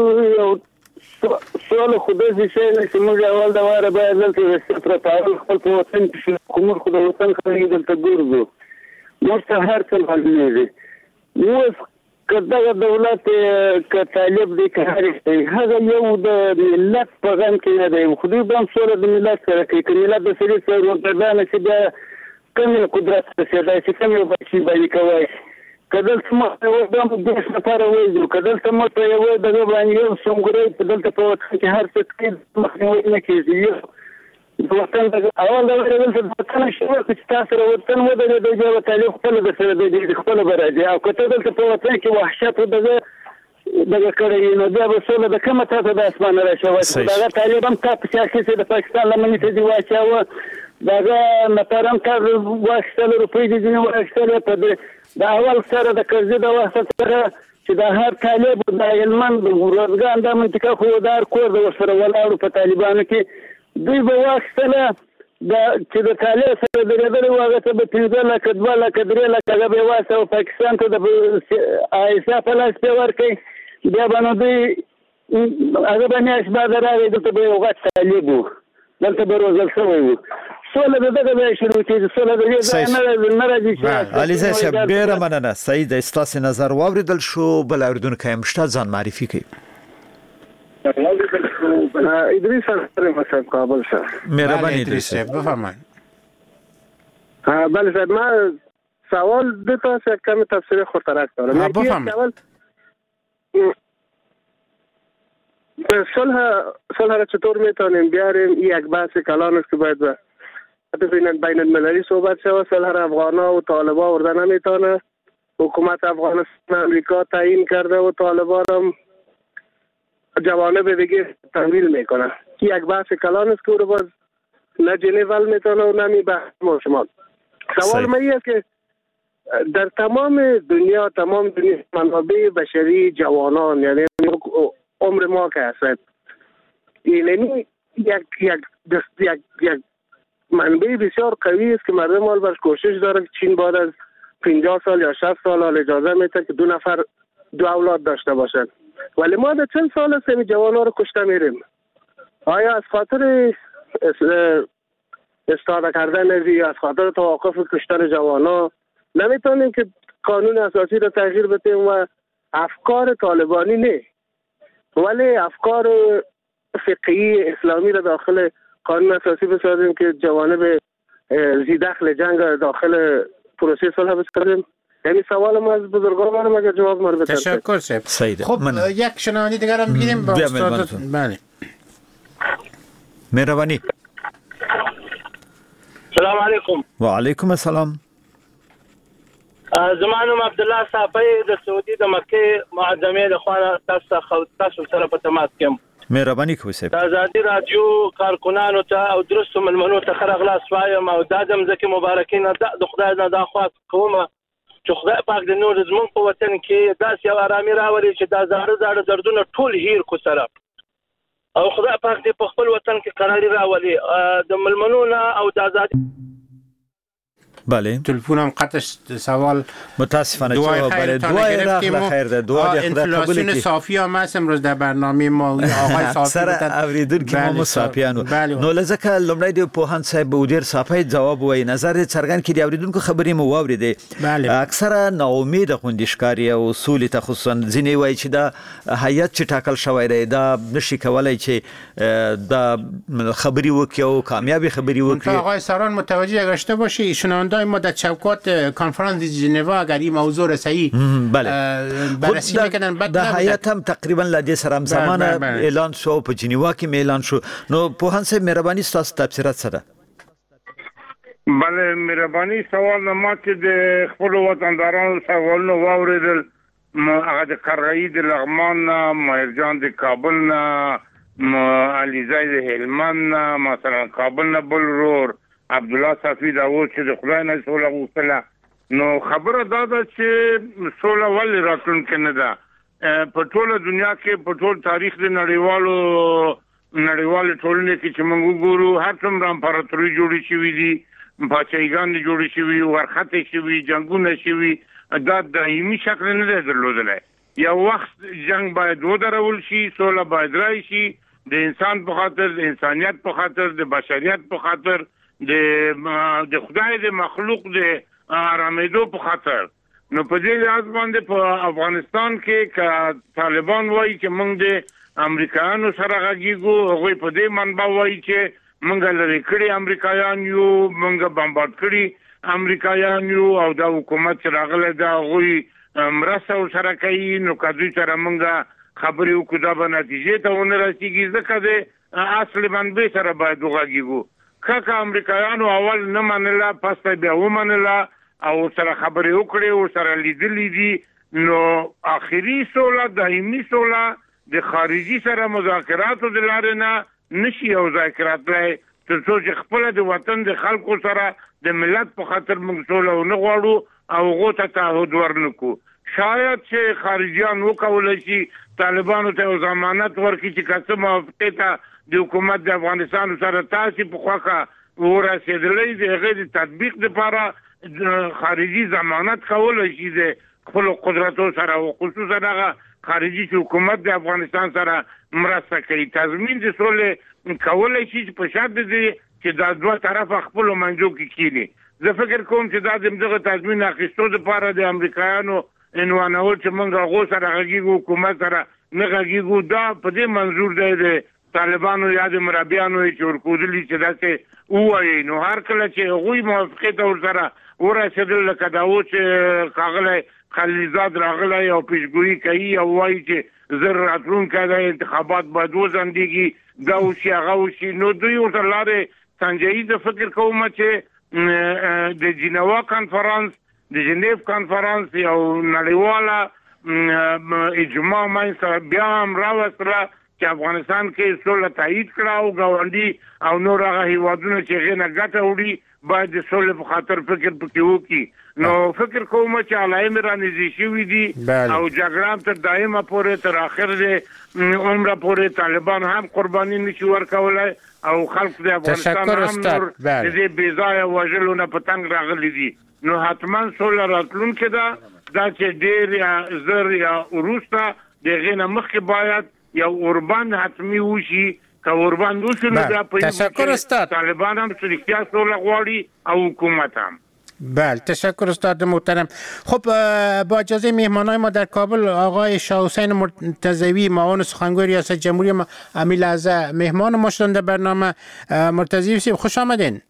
سوال خدای شي چې موږ اول دا واره باید دلته ستر تعال خپل په وطن کې کومر خدای وطن خلک دلته ګورځو موږ ته هر څه باندې دي نو کله دولت ک طالب دي که هر څه هغه یو د ملت په غم کې نه دی خدای به سره د ملت سره کې ملت د سری سره ورته چې دا کوم قدرت څه دی چې کوم بچي باندې کوي کله سم یو د دې لپاره وایي کله سم ته یو د باندې یو څنګه په دلته په وخت کې هر څه کې مخنیوي نه کیږي د وطن اول د وطن شو چې تاسو وطن مو د دې تعلیق خپل د سره د خپل برادي او کته دلته په وطن کې وحشت دغه کړی نو بیا به سوله د کومه تاسو د اسمان راشي دا طالبان تاسو چې د پاکستان لمنې ته دی واچاوه دغه مثلا کار واخیستل روپۍ دي ځینې واخیستلې په د اول سره د قرضې د وخت سره چې د هر طالب د هلمند روزګان د منطقه خوددار کور د ورسره ولاړو په طالبانو کې دوی به واخیستله چې د طالب سره درېدلی و هغه ته به 15 لکه 2 لکه 3 لکه هغه به یې واستوه پاکستان ته د آیسا په لاس پې ورکوي بیا به نو دوی هغه به میاشت بعد راغی دلته به یو غټ طالب و دلته به روزل شوی و سوله د دغه ځای شروع کېږي سوله د دې ځای نه راځي چې علیزی صاحب ډېره مننه سعید ستاسې نظر واورېدل شو بل اورېدونکی هم شته ځان معرفي کوي ادریس صاحب صاحب کابل صاحب مهرباني ادریس صاحب بفرمایئ بله صاحب ما سوال دو تا از کم تفسیر خورترک دارم بفرمایئ صلح را چطور میتونیم بیاریم این یک بحث کلان است که باید بین المللی صحبت شود صلح را افغانا و طالبا ورده نمیتونه حکومت افغانستان امریکا تعیین کرده و طالبان هم جوانب دیگه تحویل میکنه یک بحث کلان است که رو باز نه جنیو میتونه و نمی بحث شما سوال ما است که در تمام دنیا منابع بشری جوانان یعنی عمر ما که هست یعنی یک منبع بسیار قوی است که مردم حال برش کوشش داره که چین بعد از 50 سال یا 60 سال اجازه میده که 2 نفر 2 اولاد داشته باشند ولی ما در چند سال است این جوانان رو کشته میریم آیا از خاطر استفاده کردن از خاطر توقف کشتن جوانان نمیتونیم که قانون اساسی رو تغییر بدیم و افکار طالبانی نه ولی افکار فقهی اسلامی را داخل قانون اساسی بسازیم که جوانب زیدخل جنگ داخل پروسه صلح بسازیم یعنی سوال ما از بزرگان اگر جواب ما رو بده تشکر سید خب یک شنونده دیگر هم بگیریم با استاد بله مهربانی سلام علیکم و علیکم السلام زمانم عبدالله صافی د سعودي د مکه معظمه د خوانه تاسو سره په تماس کې مهرباني کوئ صاحب آزادي رادیو کارکونانو ته او درست ملمنو ته خیر اخلاص وایم او دادم ځکه مبارکین د خدای نه د خواست کوم چې خدای پاک د نور زمون په وطن کې داسې یو آرامي راولي چې دا زاړه دردونه ټول هیر کو سره او خدای پاک دې په خپل وطن کې قراري راولي د ملمنو نه او د آزادي بله تلفنم قطع سوال متاسفانه جواب بله دعای خیر ده دعا دی خدا قبول کی صافی هم هست امروز در برنامه ما آقای صافی بودن اوریدون که ما صافیانو نو لزکه لمړی دی پوهان صاحب ودیر صافی جواب وای نظر څرګند کړي اوریدونکو خبرې مو واوریدې اکثره ناامید خوندشکاری او اصول ته خصوصا ځینې وای چې دا هیئت چې ټاکل شوی دی دا نشي کولای چې دا خبري وکړي او کامیابی خبري وکړي آقای ساران متوجه گشته باشی ایشون ما در چوکات کنفرانس ژنو اگر این موضوع رسایی بررسی میکنن بعد د هیئت هم تقریبا لدی سره هم زمانه اعلان شو په جنیوا کې اعلان شو نو پوهان صاحب مهرباني تاسو تفسیرات سره بله مهرباني سوال ما چې د خپل وطندارانو سوالونه واوریدل هغه د قرغی د لغمان مهرجان د کابل علیزی د هلمند مثلا کابل نه بلرور عبدالله صافی دا و چې د خدای نه سوله غوښتله نو خبره دا ده چې سوله ولې راتلونکې نه ده په ټوله دنیا کې په ټول تاریخ د نړیوالې ټولنې کې چې موږ وګورو هر څومره امپراتوري جوړې شوې دي پاچاهیګان جوړې شوي ورختې شوي جنګونه شوي دا دایمي شکل نه دی درلودلی یو وخت جنګ باید ودرول شي سوله باید راشي د انسان په خاطر د انسانیت په خاطر د بشریت په خاطر د خدای د مخلوق د آرامېدو په خاطر نو په دې لحاظ باندې په افغانستان کې طالبان وایي چې موږ د امریکایانو سره غږیږو هغوی په دې منبع وایي چې موږ لرې کړي امریکایان یو موږ بمبارد کړي امریکایان یو او دا حکومت چې راغلی دا هغوی مرسته ورسره کوي نو که دوی سره موږ خبرې وکړو دا به نتیجې ته ونه رسېږي ځکه د اصل منبع سره باید وغږیږو که امریکایانو اول نه منله پس ته بیا ومنله او سره خبرې وکړې او سره لیدلې دي نو آخري سوله دایمي سوله د خارجي سره مذاکراتو د لارې نه نشي یو ځای کېدلی ترڅو چې خپل د وطن د خلکو سره د ملت په خاطر موږ سوله ونه غواړو او هغو ته تعهد ورنکو. شاید چې خارجیان وکولی شي طالبانو ته یو ضمانت ورکړي چې که څه موافقې ته د حکومت د افغانستان سره تاسې په خوښه ورسېدلی د هغې د تطبیق دپاره خارجي ضمانت کولی شي د خپلو قدرتو سره او خصوصا هغه خارجي چې حکومت د افغانستان سره مرسته کوي. تضمین د سولې کولی شي چې په شرط دی چې دا دوه طرفه خپلو منځو کې کینی. زه فکر کوم چې دا د دغه تضمین اخیستو دپاره د امریکایانو عنوانول چې موږ هغو سره غږیږو حکومت سره نه غږیږو، دا په دې منظور دی د طالبانو یا د مرابیانو چې ورکودلي چې داسې ووایي. نو هر کله چې هغوی موافقې ته ورسره ورسېدل لکه دا و چې ښاغلی خلیلزاد راغلی او پیشګویي کوي او وایي چې زر راتلونکی دی انتخابات باید وځنډېږي، دا وشي هغه وشي، نو دوی ورته لارې سنجوي. زه فکر کوم چې د جنیوا کنفرانس د جنیف کنفرانس یو نړیواله اجماع منځته بیا هم راوستله چې افغانستان کې سوله تایید کړه او ګاونډي او نور هغه هیوادونه چې هغې نه ګټه وړي باید د سولې په خاطر فکر پکې وکړي. نو فکر کوم چې علایمې رانږدې شوي دي او جګړه تر دایمه پورې تر اخر د عمره پورې طالبان هم قرباني نشي ورکولی او خلک د افغانستان هم نور د دې بېځایه وژلو نه په تنګ راغلي دي. نو حتما سوله راتلونکې ده، دا چې ډېر یا زر یا وروسته د هغې نه مخکې باید یو اوربند حتمی وشي. که اوربند وشي نو دا په طالبان هم رښتیا سوله غواړي او حکومت هم. بله، تشکر استاد محترم. خب با اجازه مهمانای ما در کابل آقای شاه حسین مرتضوی معاون سخنگوی ریاست جمهوری ما همین لحظه مهمان ما شدن در برنامه. مرتضوی خوش آمدین.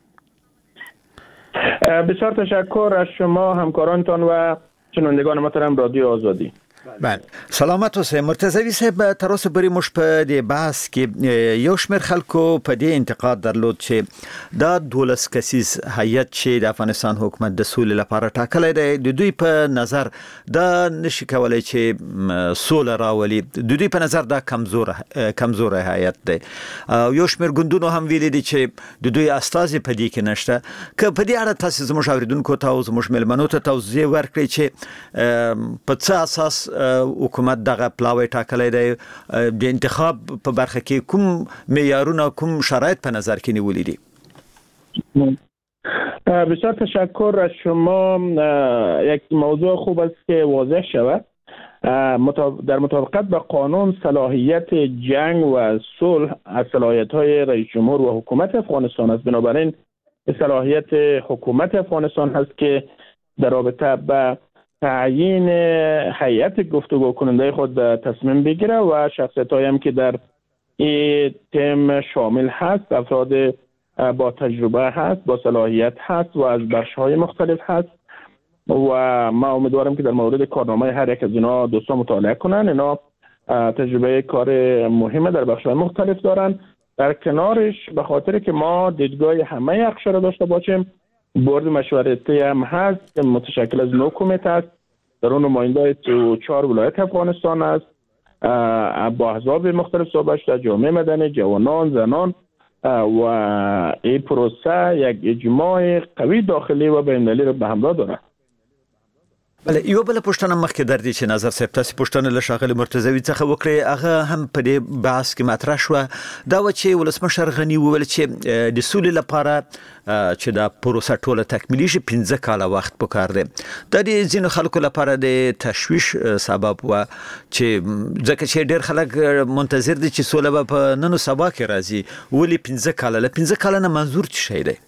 بسیار تشکر از شما همکارانتان و شنوندگان محترم رادیو آزادی. بله سلامت اوسئ. مرتضوی صاحب تر اوسه پورې موږ په دې بحث کې یو شمېر خلکو په دې انتقاد درلود چې دا 12 کسیز هیئت چې د افغانستان حکومت د سولې لپاره ټاکلی دی د دوی په نظر دا نشي کولی چې سوله راولي. د دوی په نظر دا کمزوره هیئت دی. یو شمېر ګوندونو هم ویلي دي چې د دوی استازي په دې کې نشته. که په دې اړه تاسو زموږ اوریدونکو ته او زموږ مېلمنو ته توضیح ورکړئ چې په څه اساس حکومت دغه پلاوی ټاکلی دی، د انتخاب په برخه کې کوم معیارونه کوم شرایط په نظر کې نیولي دي؟ بسیار تشکر از شما. یک موضوع خوب است که واضح شود. در مطابقت با قانون صلاحیت جنگ و صلح از صلاحیت‌های رئیس جمهور و حکومت افغانستان است. بنابراین صلاحیت حکومت افغانستان هست که در رابطه با تعیین هیئت گفتگو کننده خود تصمیم بگیره و شخصیت‌هایی هم که در این تیم شامل هست افراد با تجربه هست، با صلاحیت هست و از بخش‌های مختلف هست و ما امیدوارم که در مورد کارنامه هر یک از اینا دوستان مطالعه کنن. اینا تجربه کار مهمه در بخش‌های مختلف دارن. در کنارش به خاطر که ما دیدگاه همه اقشار را داشته باشیم، بورد مشورتی هم هست که متشکل از 9 کمیته است. در اون نماینده‌های 4 ولایت افغانستان است، با احزاب مختلف صحبت شده، جامعه مدنی، جوانان، زنان و این پروسه یک اجماع قوی داخلی و بین‌المللی را به همراه دارد. بله یو بل پښتنه مخکې در دي چې نظر صاحب تاسو پښتنه له ښاغلي مرتضوی څخه وکړي هغه هم په دې بحث کې مطرح شو دا و چې ولسمشر غنی وویل چې د سولې لپاره چې دا پروسه ټوله تکمیلي شي 15 کاله وخت پکار دی. د دې ځینو خلکو لپاره د تشویش سبب و چې ځکه چې ډېر خلک منتظر دي چې سوله به په نن او سبا کې راځي، ولې 15 کاله له 15 کاله نه منظور څه شی دی؟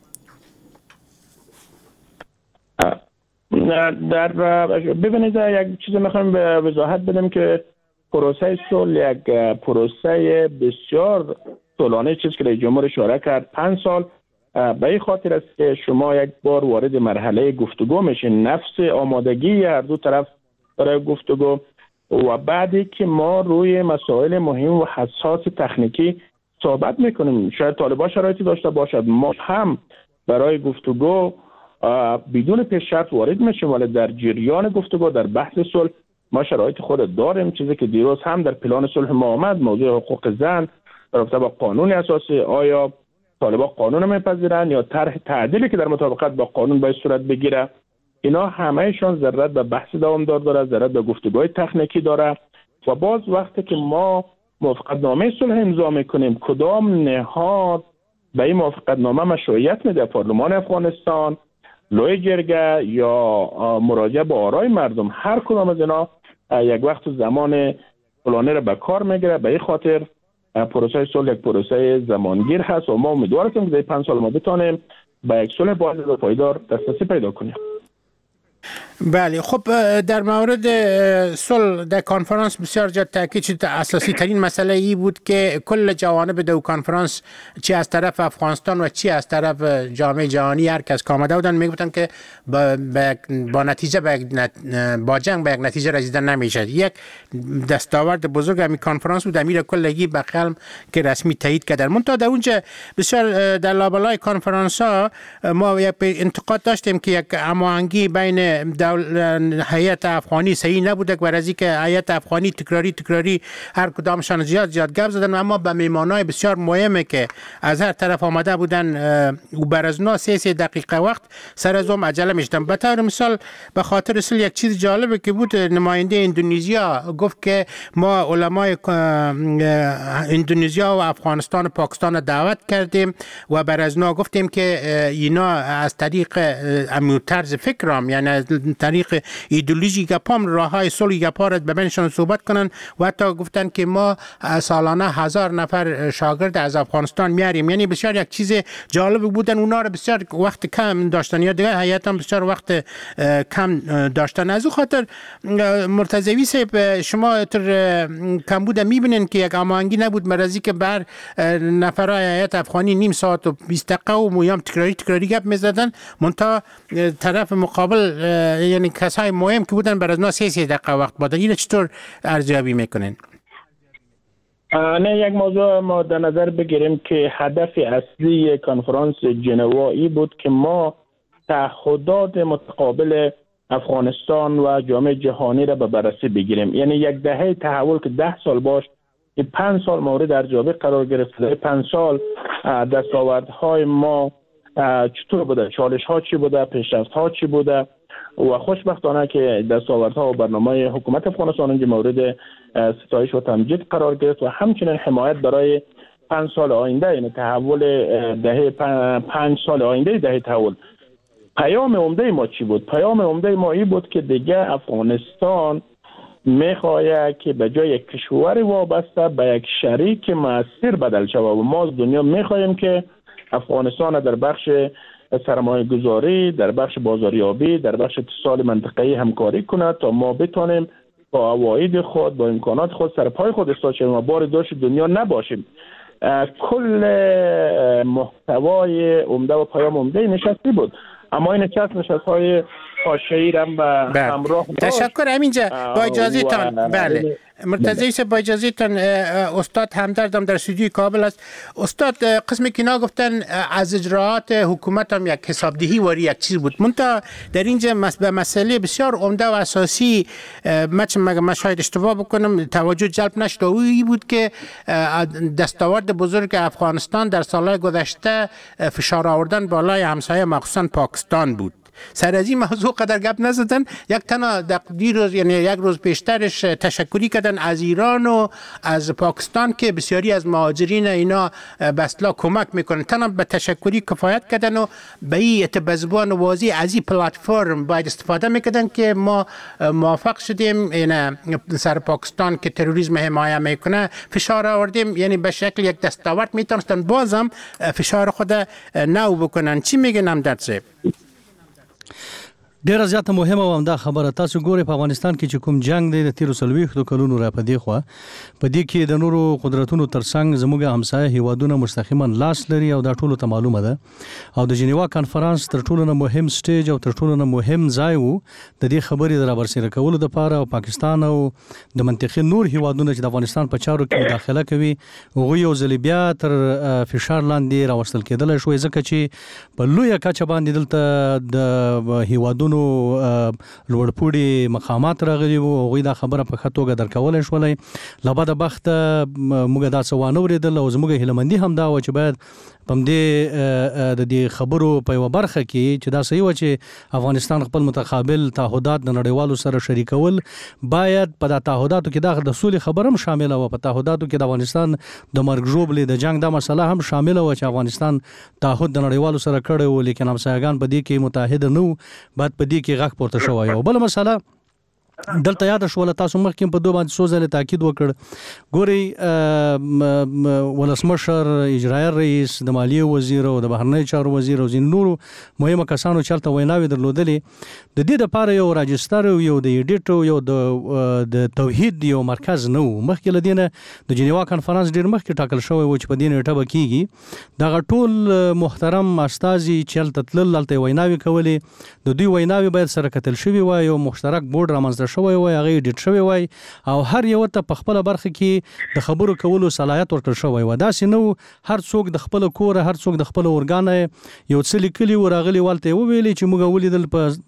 ببینید یک چیز میخوایم به وضاحت بدم که پروسه صلح یک پروسه بسیار طولانی چیز که رئیس جمهور اشاره کرد 5 سال به این خاطر است که شما یک بار وارد مرحله گفتگو میشین، نفس آمادگی هر دو طرف برای گفتگو و بعدی که ما روی مسائل مهم و حساس تکنیکی صحبت میکنیم. شاید طالبان شرایطی داشته باشد، ما هم برای گفتگو بدون پیش شرط وارد میشیم، ولی در جریان گفتگو در بحث صلح ما شرایط خود داریم. چیزی که دیروز هم در پلان صلح ما آمد موضوع حقوق زن در رابطه با قانون اساسی، آیا طالبان قانون میپذیرن یا طرح تعدیلی که در مطابقت با قانون باید صورت بگیره، اینا همهشان ضرورت به بحث دوامدار داره، ضرورت به گفتگوهای تکنیکی داره و باز وقتی که ما موافقتنامه صلح امضا میکنیم کدام نهاد به این موافقتنامه مشروعیت میده؟ پارلمان افغانستان، لوی جرگه یا مراجعه به آرای مردم؟ هر کدام از اینا یک وقت زمان فلانی را به کار میگیره. به این خاطر پروسه صلح یک پروسه زمانگیر هست و ما امیدوار هستیم که در 5 سال ما بتونیم به یک صلح باید و پایدار دسترسی پیدا کنیم. بله، خب در مورد صلح در کنفرانس بسیار جد تاکید شد. اساسی ترین مسئله ای بود که کل جوانب دو کنفرانس، چی از طرف افغانستان و چی از طرف جامعه جهانی، هر کس که آمده بودن میگفتن که با نتیجه با جنگ به یک نتیجه رسیدن نمیشه. یک دستاورد بزرگ همین کنفرانس بود، امیر کلگی به قلم که رسمی تایید کردن. منتها در اونجا بسیار در لابلای کنفرانس ها ما یک انتقاد داشتیم که یک هماهنگی بین هیئت افغانی صحیح نبوده، بر از اینکه هیئت افغانی تکراری هر کدامشان زیاد گپ زدن، اما به میمانای بسیار مهمه که از هر طرف آمده بودن و بر از اونا 3 دقیقه وقت سر از اون عجله میشدن. به طور مثال به خاطر اصل یک چیز جالبه که بود، نماینده اندونزیا گفت که ما علمای اندونزیا و افغانستان و پاکستان دعوت کردیم و بر از اونا گفتیم که اینا از طریق طرز فکرام، یعنی از طریق ایدئولوژی گپام راههای صلح گپا را به بینشان صحبت کنن و حتی گفتن که ما سالانه 1000 نفر شاگرد از افغانستان میاریم. یعنی بسیار یک چیز جالب بودن. اونا را بسیار وقت کم داشتن یا دیگه هیئت هم بسیار وقت کم داشتن. از اون خاطر مرتضوی صاحب، شما تر کمبود میبینین که یک هماهنگی نبود، مرزی که بر نفرای هیئت افغانی نیم ساعت و 20 دقیقه و مویام تکراری گپ میزدن، منتها طرف مقابل یعنی کسای مهم که بودن بر از ما 3 دقیقه وقت بوده. اینو چطور ارزیابی میکنین؟ نه، یک موضوع ما در نظر بگیریم که هدف اصلی کنفرانس ژنوا بود که ما تعهدات متقابل افغانستان و جامعه جهانی را به بررسی بگیریم. یعنی یک دهه تحول که 10 سال باش، 5 سال مورد ارزیابی قرار گرفت. در 5 سال دستاوردهای ما چطور بوده، چالش ها چی بوده، پیشرفت ها چی بوده و خوشبختانه که دستاوردها و برنامه حکومت افغانستان اینجا مورد ستایش و تمجید قرار گرفت و همچنین حمایت برای 5 سال آینده، یعنی تحول دهه 5 سال آینده دهه تحول. پیام عمده ما چی بود؟ پیام عمده ما این بود که دیگه افغانستان میخواهد که به جای یک کشور وابسته به یک شریک مؤثر بدل شود و ما از دنیا میخواهیم که افغانستان در بخش سرمایه گذاری، در بخش بازاریابی، در بخش اتصال منطقه‌ای همکاری کند تا ما بتونیم با عواید خود، با امکانات خود سر پای خود ایستاد شویم و بار دوش دنیا نباشیم. کل محتوای عمده و پیام عمده نشستی بود، اما این نشست‌های حاشیه‌ای را به همراه تشکر. همینجا با اجازهتان، بله مرتضی صاحب با اجازهتان، استاد همدردم در استودیوی کابل است. استاد، قسمی که اینا گفتن از اجراعات حکومت هم یک حسابدهی واری یک چیز بود، منتها در اینجا به مسئله بسیار عمده و اساسی من شاید اشتباه بکنم توجه جلب نشد، و این بود که دستاورد بزرگ افغانستان در سالهای گذشته فشار آوردن بالای همسایه مخصوصا پاکستان بود. سر از این موضوع قدر گپ نزدن. یک تنها دیروز، یعنی یک روز پیشترش تشکری کردن از ایران و از پاکستان که بسیاری از مهاجرین اینا به اصطلاح کمک میکنن. تنها به تشکری کفایت کردن و به این اعتبازبان واضح از این پلتفرم باید استفاده میکردن که ما موافق شدیم یعنی سر پاکستان که تروریسم حمایت میکنه فشار آوردیم، یعنی به شکل یک دستاورد میتونستن بازم فشار خود نو بکنن. چی میگن همدرد صاحب؟ ډیره زیاته مهمه و همدا خبره. تاسو ګورئ په افغانستان کې چې کوم جنگ دی د تیرو 40 کلونو را پدې خو په دې کې د نورو قدرتونو ترڅنګ زموږ همسایه هیوادونه مستقیما لاس لري او دا ټولو ته معلومه ده. او د جنیوا کانفرنس تر ټولو نه مهم سټیج او تر ټولو نه مهم ځای وو د دې خبرې د رابرسېره کولو لپاره. او پاکستان او د منطقې نور هیوادونه چې د افغانستان په چارو کې مداخله کوي هغوی یو ځل بیا تر فشار لاندې راوستل کېدل شوی، ځکه چې په لویه کچه باندې دلته د هیوادونو مليونونو لوړپوړي مقامات راغلي وو. هغوی دا خبره په ښه توګه درکولی شولی. له بده بخته موږ دا څه وانه اورېدل او زموږ هیلهمندي هم دا وه چې باید په همدې د دې خبرو په یوه برخه کې چې دا صحیح وه چې افغانستان خپل متقابل تعهدات د نړیوالو سره شریکول، باید په دا تعهداتو کې دا د سولې خبره هم شامله وه. په تعهداتو کې د افغانستان د مرګ ژوبلې د جنګ دا مسله هم شامله وه چې افغانستان تعهد د نړیوالو سره کړی و، لیکن همسایګان په دې کې متحده نه وو. باید په دې کې غږ پورته شوی. او بله مسله دلته یاد شوله، تاسو مخکې په دوه باندې څو ځله تاکید وکړ. ګورئ ولسمشر، اجرایي رئیس، د مالیې وزیر او د بهرنیو چارو وزیر او ځینې نورو مهمو کسانو چې هلته ویناوې درلودلې. د دې دپاره یو راجستر، یو د ایډیټ، یو د توحید یو مرکز نه و. مخکې له دې نه د جنیوا کنفرانس ډېر مخکې ټاکل شوی و چې په دې نیټه به کېږي. دغه ټول محترم استازي چې هلته تلل، هلته یې ویناوې کولې. د دوی ویناوې باید سره کتل شوي وای، یو مشترک بورډ رامنځته شوی وای، هغه ایډیټ شوی وای او هر یو ته په خپله برخه کې د خبرو کولو صلاحیت ورکړل شوی و. داسې نه و هر څوک د خپله کوره، هر څوک د خپله ارګانه یو څه لیکلي و، راغلي والته یې وویلې چې موږ ولیدل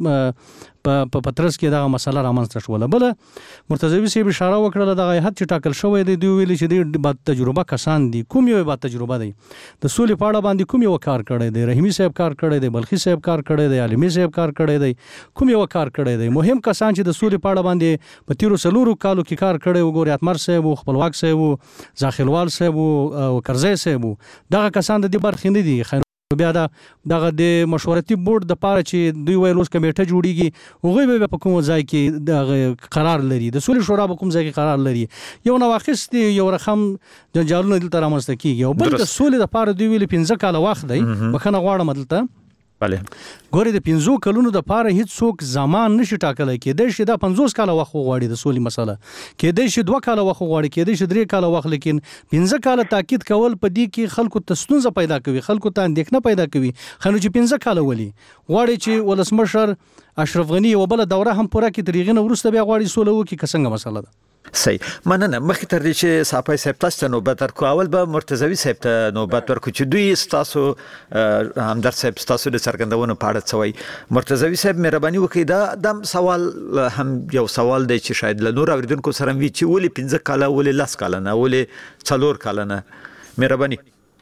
په پترس کې دغه مسله رامنځته شوله. بله مرتضوي صاحب اشاره وکړله دغه هیات چې ټاکل شوی دی، دوی ویلي چې دوی با تجربه کسان دي. کوم یو با تجربه دی؟ د سولې په اړه باندې کوم یو کار کړی دی؟ رحیمي صاحب کار کړی دی، بلخي صاحب کار کړی دی، عالمي صاحب کار کړی دی، کوم یو کار کړی دی؟ مهم کسان چې د سولې په اړه باندې په تیرو 4 کالو کې کار کړی و، ګوري اتمر صاحب و، خپلواک صاحب و، زاخیلوال صاحب و او کرزی صاحب و. دغه کسان د دې برخې نه دي. بیا دغه د مشورتي بورډ د پاره چې دوی ویل اوس کمیټه جوړیږي، هغوی به په کوم ځای کې دغه قرار لري، د سولې شورا به کوم ځای کې قرار لري. یو نواخست یو رقم جنجالونه دلته رامنځته کېږي. او بل د سولې دپاره دوی ویلي 15 کاله وخت دی. بخښنه غواړم دلته ګورې د 15 کلونو دپاره هیڅوک زمان نشي ټاکلی. کېدای شي دا 50 کاله وخت وغواړي د سولې مسله، کېدای شي 2 کاله وخت وغواړي، کېدای شي 3 کاله وخت، لیکن 15 کاله تاکید کول په دې کې خلکو ته ستونزه پیدا کوي، خلکو ته اندېښنه پیدا کوي. خو چې 15 کاله ولي غواړي چې ولسمشر اشرف غني یوه بله دوره هم پوره کړي، تر هغې نه وروسته بیا غواړي سوله وکړي، که څنګه مسله ده؟ صحیح، مننه. مخکې تر دې چې صافی صاحب تاسو ته نوبت ورکړو، اول به مرتضوي صاحب ته نوبت ورکړو چې دوی ستاسو همدرد صاحب ستاسو د څرګندونو په اړه څه وایي. مرتضوي صاحب مهرباني وکړئ، دا سوال هم یو سوال دی چې شاید له نور اوریدونکو سره وي چې ولې 15 کاله، ولې 10 کاله نه، ولې 4 کاله نه؟ مهرباني.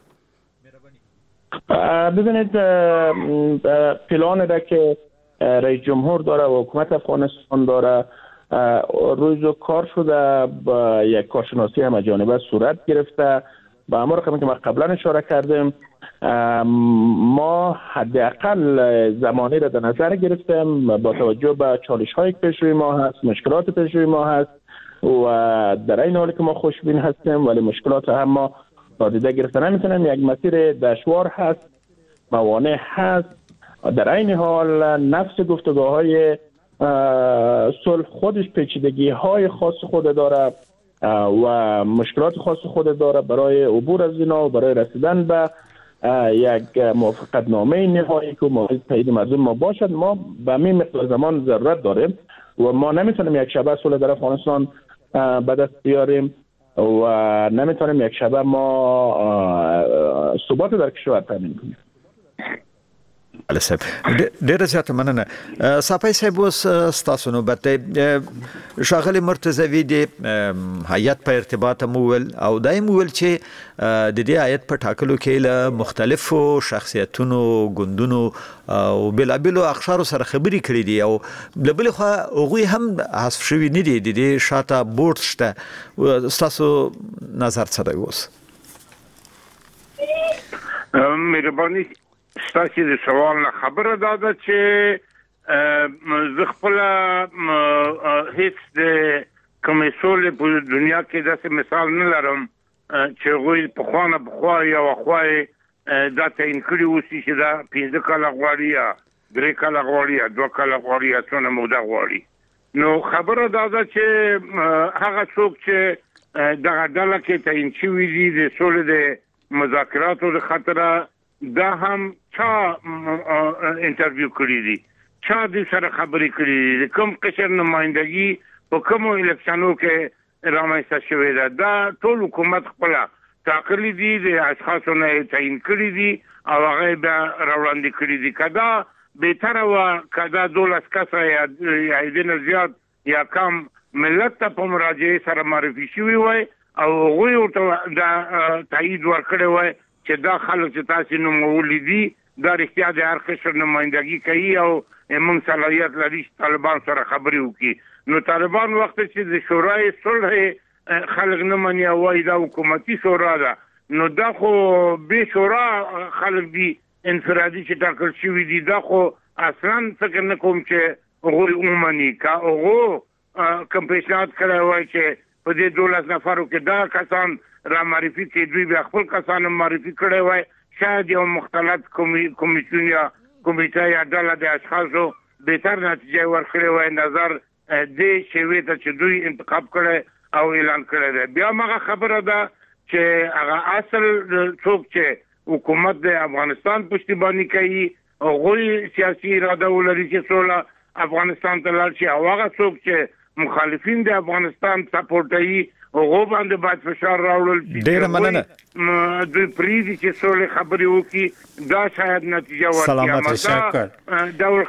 ببینید پلان را که رئیس جمهور داره و حکومت افغانستان داره روز و کار شده، با یک کارشناسی همه جانبه صورت گرفته. با همه رقمی که ما قبلا اشاره کردیم، ما حداقل زمانی را در نظر گرفتیم با توجه به چالش هایی که پیش روی ما هست، مشکلات پیش روی ما هست و در این حالی که ما خوشبین هستیم ولی مشکلات هم ما نادیده گرفته نمیتونیم. یک مسیر دشوار هست، موانع هست. در این حال نفس گفتگاه های صلح خودش پیچیدگی های خاص خود داره و مشکلات خاص خود داره. برای عبور از اینا و برای رسیدن به یک موافقت نامه نهایی که مورد تایید مردم ما باشد، ما به همین مقدار زمان ضرورت داریم و ما نمیتونیم یک شبه صلح در افغانستان به دست بیاریم و نمیتونیم یک شبه ما ثبات در کشور تامین کنیم. ډیره زیاته مننه. صافی صاحب اوس ستاسو نوبت دی. ښاغلی مرتضوي د هیات په ارتباط مو ویل او دا یې ویل چې د دې هیات په ټاکلو کې له مختلفو شخصیتونو، ګوندونو او بېلابېلو اقشارو سره خبرې کړې دي او له بلې خوا هغوی هم حذف شوي نه دي، د دې شاته بورډ شته. ستاسو نظر څه دی اوس؟ مهرباني ستاسو د سوال نه خبره ده چې زه خپل هیڅ د کومې سولې په دنیا کې داسې مثال نه لرم چې هغوی پخوا یا خوا دا تعین کړي اوسي چې دا 15 کاله غواړي یا 3 کاله غواړي یا 2 کاله غواړي یا څونه موده غواړي. نو خبره ده چې هغه څوک چې دغه ډله کې تعین شوي دي د سولې د مذاکراتو د خاطره، دا هم چا انټرویو کړی دي، چا د سره خبرې کړې دي، کوم قشر نمائندګي په کوم الیکشنو کې رامنځته شوې ده، دا ټول حکومت خپل ټاکلي دي، د اشخاصو نه تعین کړي دي او هغه بیا راوړاندې کړي دي. کدا بهتره و که دا 12 کسه یا دین زیاد یا کم ملت ته په مراجعه سره معرفي شوي وای او هغوی ورته دا تایید ورکړی وای چې دا خلک چې تاسې نومولي دي دا رښتیا د هر قشر نمایندګي کوي او موږ صلاحیت لري چې طالبان سره خبرې وکړي. نو طالبان وخت چې د شورای صلح خلک نه مني او وایي دا حکومتي شورا ده، نو دا خو بې شورا خلک دي انفرادي چې ټاکل شوي دي، دا خو اصلا فکر نه کوم چې هغوی ومني. که هغو کوم پیشنهاد کړی وای چې په دې 12 نفرو کې دا کسان را معرفي کړي، دوی بیا خپل کسان معرفي کړی وای، شاید یو مختلط کمیسیون یا کمیټه یا ډله د اشخاصو بهتر نتیجه ورکړې وای نظر دې شوي ته چې دوی انتخاب کړی او اعلان کړی دی. بیا هغه خبره ده چې هغه اصل څوک چې حکومت د افغانستان پشتیبانی کوي هغوی سیاسي اراده ولري چې سوله افغانستان ته لاړ شي، او هغه څوک چې مخالفین د افغانستان سپورټوي هغو باندې باید فشار راوړل شي. ډیره مننه. دوی پریږدي چې سولې خبرې وکړي، دا شاید نتیجه ورکړي. سلامت شکر. ډول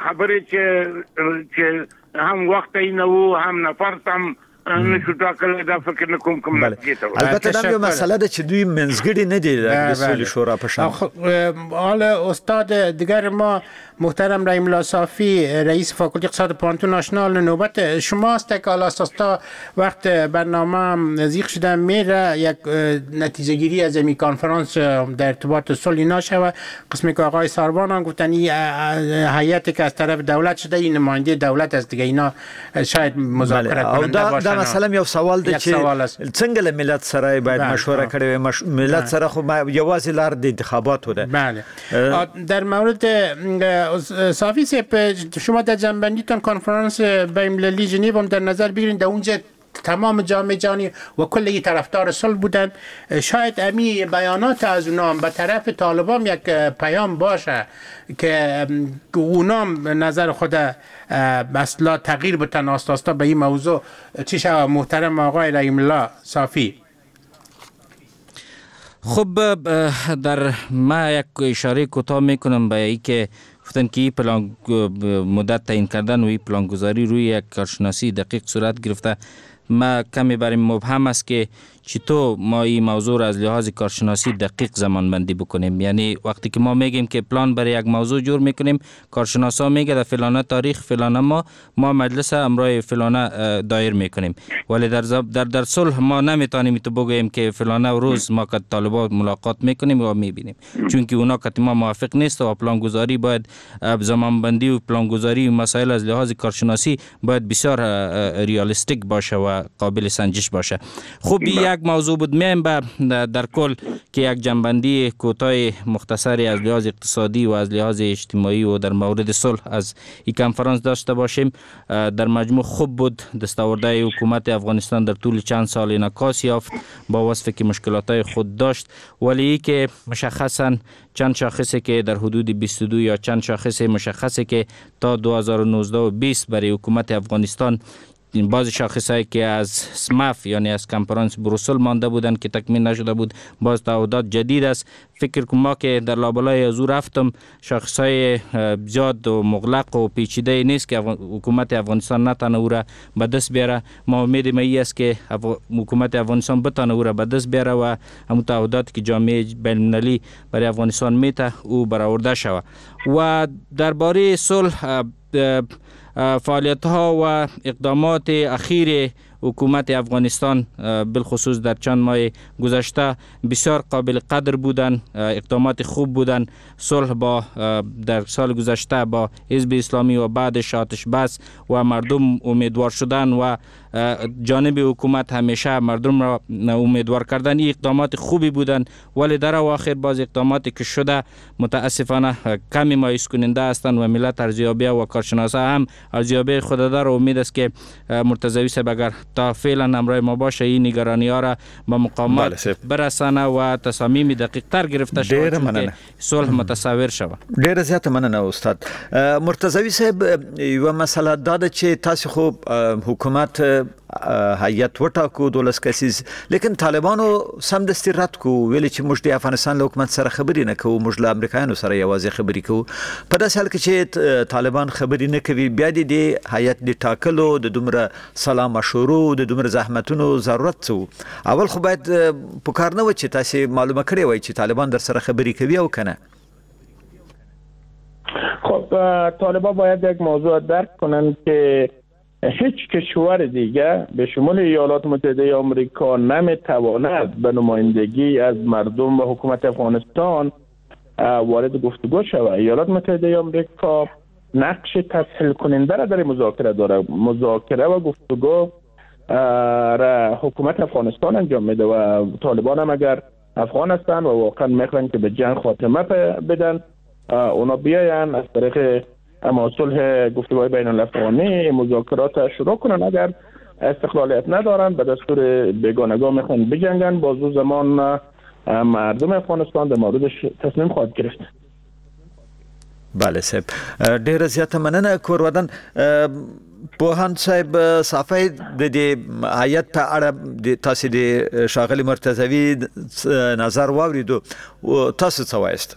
خبرې چې هم وخت یې نه وو هم نفر هم نشو ټاکل، دا فکر نه کوم نتیجه ته ورسېږي. البته دا یو مسئله ده چې دوی منځګړي نه دي د سولې شورا په شان. حالا استاد دیگر ما محترم رحیم الله صافی رئیس فاکولته اقتصاد پانتون ناشنال، نوبت شماست که حالا اساسا وقت برنامه زیغ شده میره یک نتیجه گیری از این کنفرانس در ارتباط صلح اینا شود. قسمی که آقای ساروان هم گفتن این هیئتی که از طرف دولت شده این نماینده دولت است دیگه، اینا شاید مذاکره کننده باشن. دا مثلا یو سوال دی چې څنګه له ملت سره باید مشوره کړي، ملت سره خو یوازې لار د انتخاباتو ده. بله. در مورد صافی صاحب شما در جنبندیتان کنفرانس بین‌المللی ژنو هم در نظر بگیرید، در اونجا تمام جامعه جهانی و کلی طرفدار صلح بودن، شاید امی بیانات از اونام به طرف طالبان یک پیام باشه که اونام نظر خود اصلا تغییر بتن آستا به این موضوع. چی شود محترم آقای رحیم الله صافی؟ خب در ما یک اشاره کوتاه میکنم به این که گفتن که پلان مدت تعیین کردن و این پلانگذاری روی یک کارشناسی دقیق صورت گرفته. ما کمی برای مبهم است که چطور ما این موضوع را از لحاظ کارشناسی دقیق زمان بندی بکنیم. یعنی وقتی که ما میگیم که پلان برای یک موضوع جور میکنیم، کارشناسا میگه در فلانه تاریخ فلانه ما مجلس امرای فلانه دایر میکنیم، ولی در صلح ما نمیتونیم تو بگوییم که فلانه روز ما که طالبان ملاقات میکنیم و میبینیم، چون که اونا که ما موافق نیست و پلان گذاری باید زمان بندی و پلان گذاری و مسائل از لحاظ کارشناسی باید بسیار ریالیستیک باشه و قابل سنجش باشه. خب یک موضوع بود. میم در کل که یک جنبندی کوتاه مختصری از لحاظ اقتصادی و از لحاظ اجتماعی و در مورد صلح از این کنفرانس داشته باشیم. در مجموع خوب بود. دستاوردهای حکومت افغانستان در طول چند سال انعکاس یافت با وصفی که مشکلات خود داشت، ولی که مشخصا چند شاخصی که در حدود 22 یا چند شاخص مشخصی که تا 2019 و 20 برای حکومت افغانستان بعضی شاخصایی که از سماف یعنی از کنفرانس بروسل مانده بودند که تکمیل نشده بود، باز تعهدات جدید است. فکر کنم ما که در لابلای از او رفتم شاخصای زیاد و مغلق و پیچیده نیست که حکومت افغانستان نتانه او را به دست بیاره. ما امیدیم ای است که حکومت افغانستان بتانه او را به دست بیاره و همون تعهداتی که جامعه بین‌المللی برای افغانستان میته او برآورده شود. و درباره صلح فعالیت ها و اقدامات اخیر حکومت افغانستان بالخصوص در چند ماه گذشته بسیار قابل قدر بودند، اقدامات خوب بودند. صلح با در سال گذشته با حزب اسلامی و بعدش آتش بس و مردم امیدوار شدن و جانب حکومت همیشه مردم را امیدوار کردن، این اقدامات خوبی بودند، ولی در اواخر باز اقداماتی که شده متاسفانه کمی مایوس کننده هستند و ملت ارزیابی و کارشناسا هم ارزیابی خود داره. امید است که مرتضوی صاحب اگر تا فعلا همراه ما باشه این نگرانی ها را به مقامات برسانه و تصامیم دقیق تر گرفته شود که صلح متصور شود. ډیر زیات مننه استاد مرتضوی صاحب. یو مسله دا ده چې تاسو خو حکومت هیئت وټاکو 12 کسیز، لیکن طالبانو سم دستي رد کو ویل چې موږ د افغانستان له حکومت سره خبرې نه کوو، موږ له امریکایانو سره یوازې خبرې کوو. په داسې حال کې چې طالبان خبرې نه کوي، بیا د هیئت د ټاکلو د دومره سلا مشورو د دومره زحمتونو ضرورت څه؟ اول خو باید په کار نه و چې تاسو معلومه کړی وای چې طالبان در سره خبرې کوي او کنه. خب طالبان باید یک موضوع درک کنند که هیچ کشور دیگه به شمول ایالات متحده آمریکا نمیتواند به نمایندگی از مردم و حکومت افغانستان وارد گفتگو شود. ایالات متحده آمریکا نقش تسهیل کننده را در مذاکره داره. مذاکره و گفتگو را حکومت افغانستان انجام میده و طالبان هم اگر افغان هستن و واقعا میخوان که به جنگ خاتمه بدن، اونا بیاین از طریق اما صلح گفتگوهای بین الافغانی مذاکرات شروع کنن. اگر استقلالیت ندارن به دستور بیگانگان میخوان بجنگن، بازو زمان مردم افغانستان در موردش تصمیم خواهد گرفت. بله صاحب، ډیره زیاته مننه. کورودن پوهان صاحب صافی د دې هیئت په اړه تاسو د شاغلي مرتضوي نظر واوریدو، تاسو څه وایست؟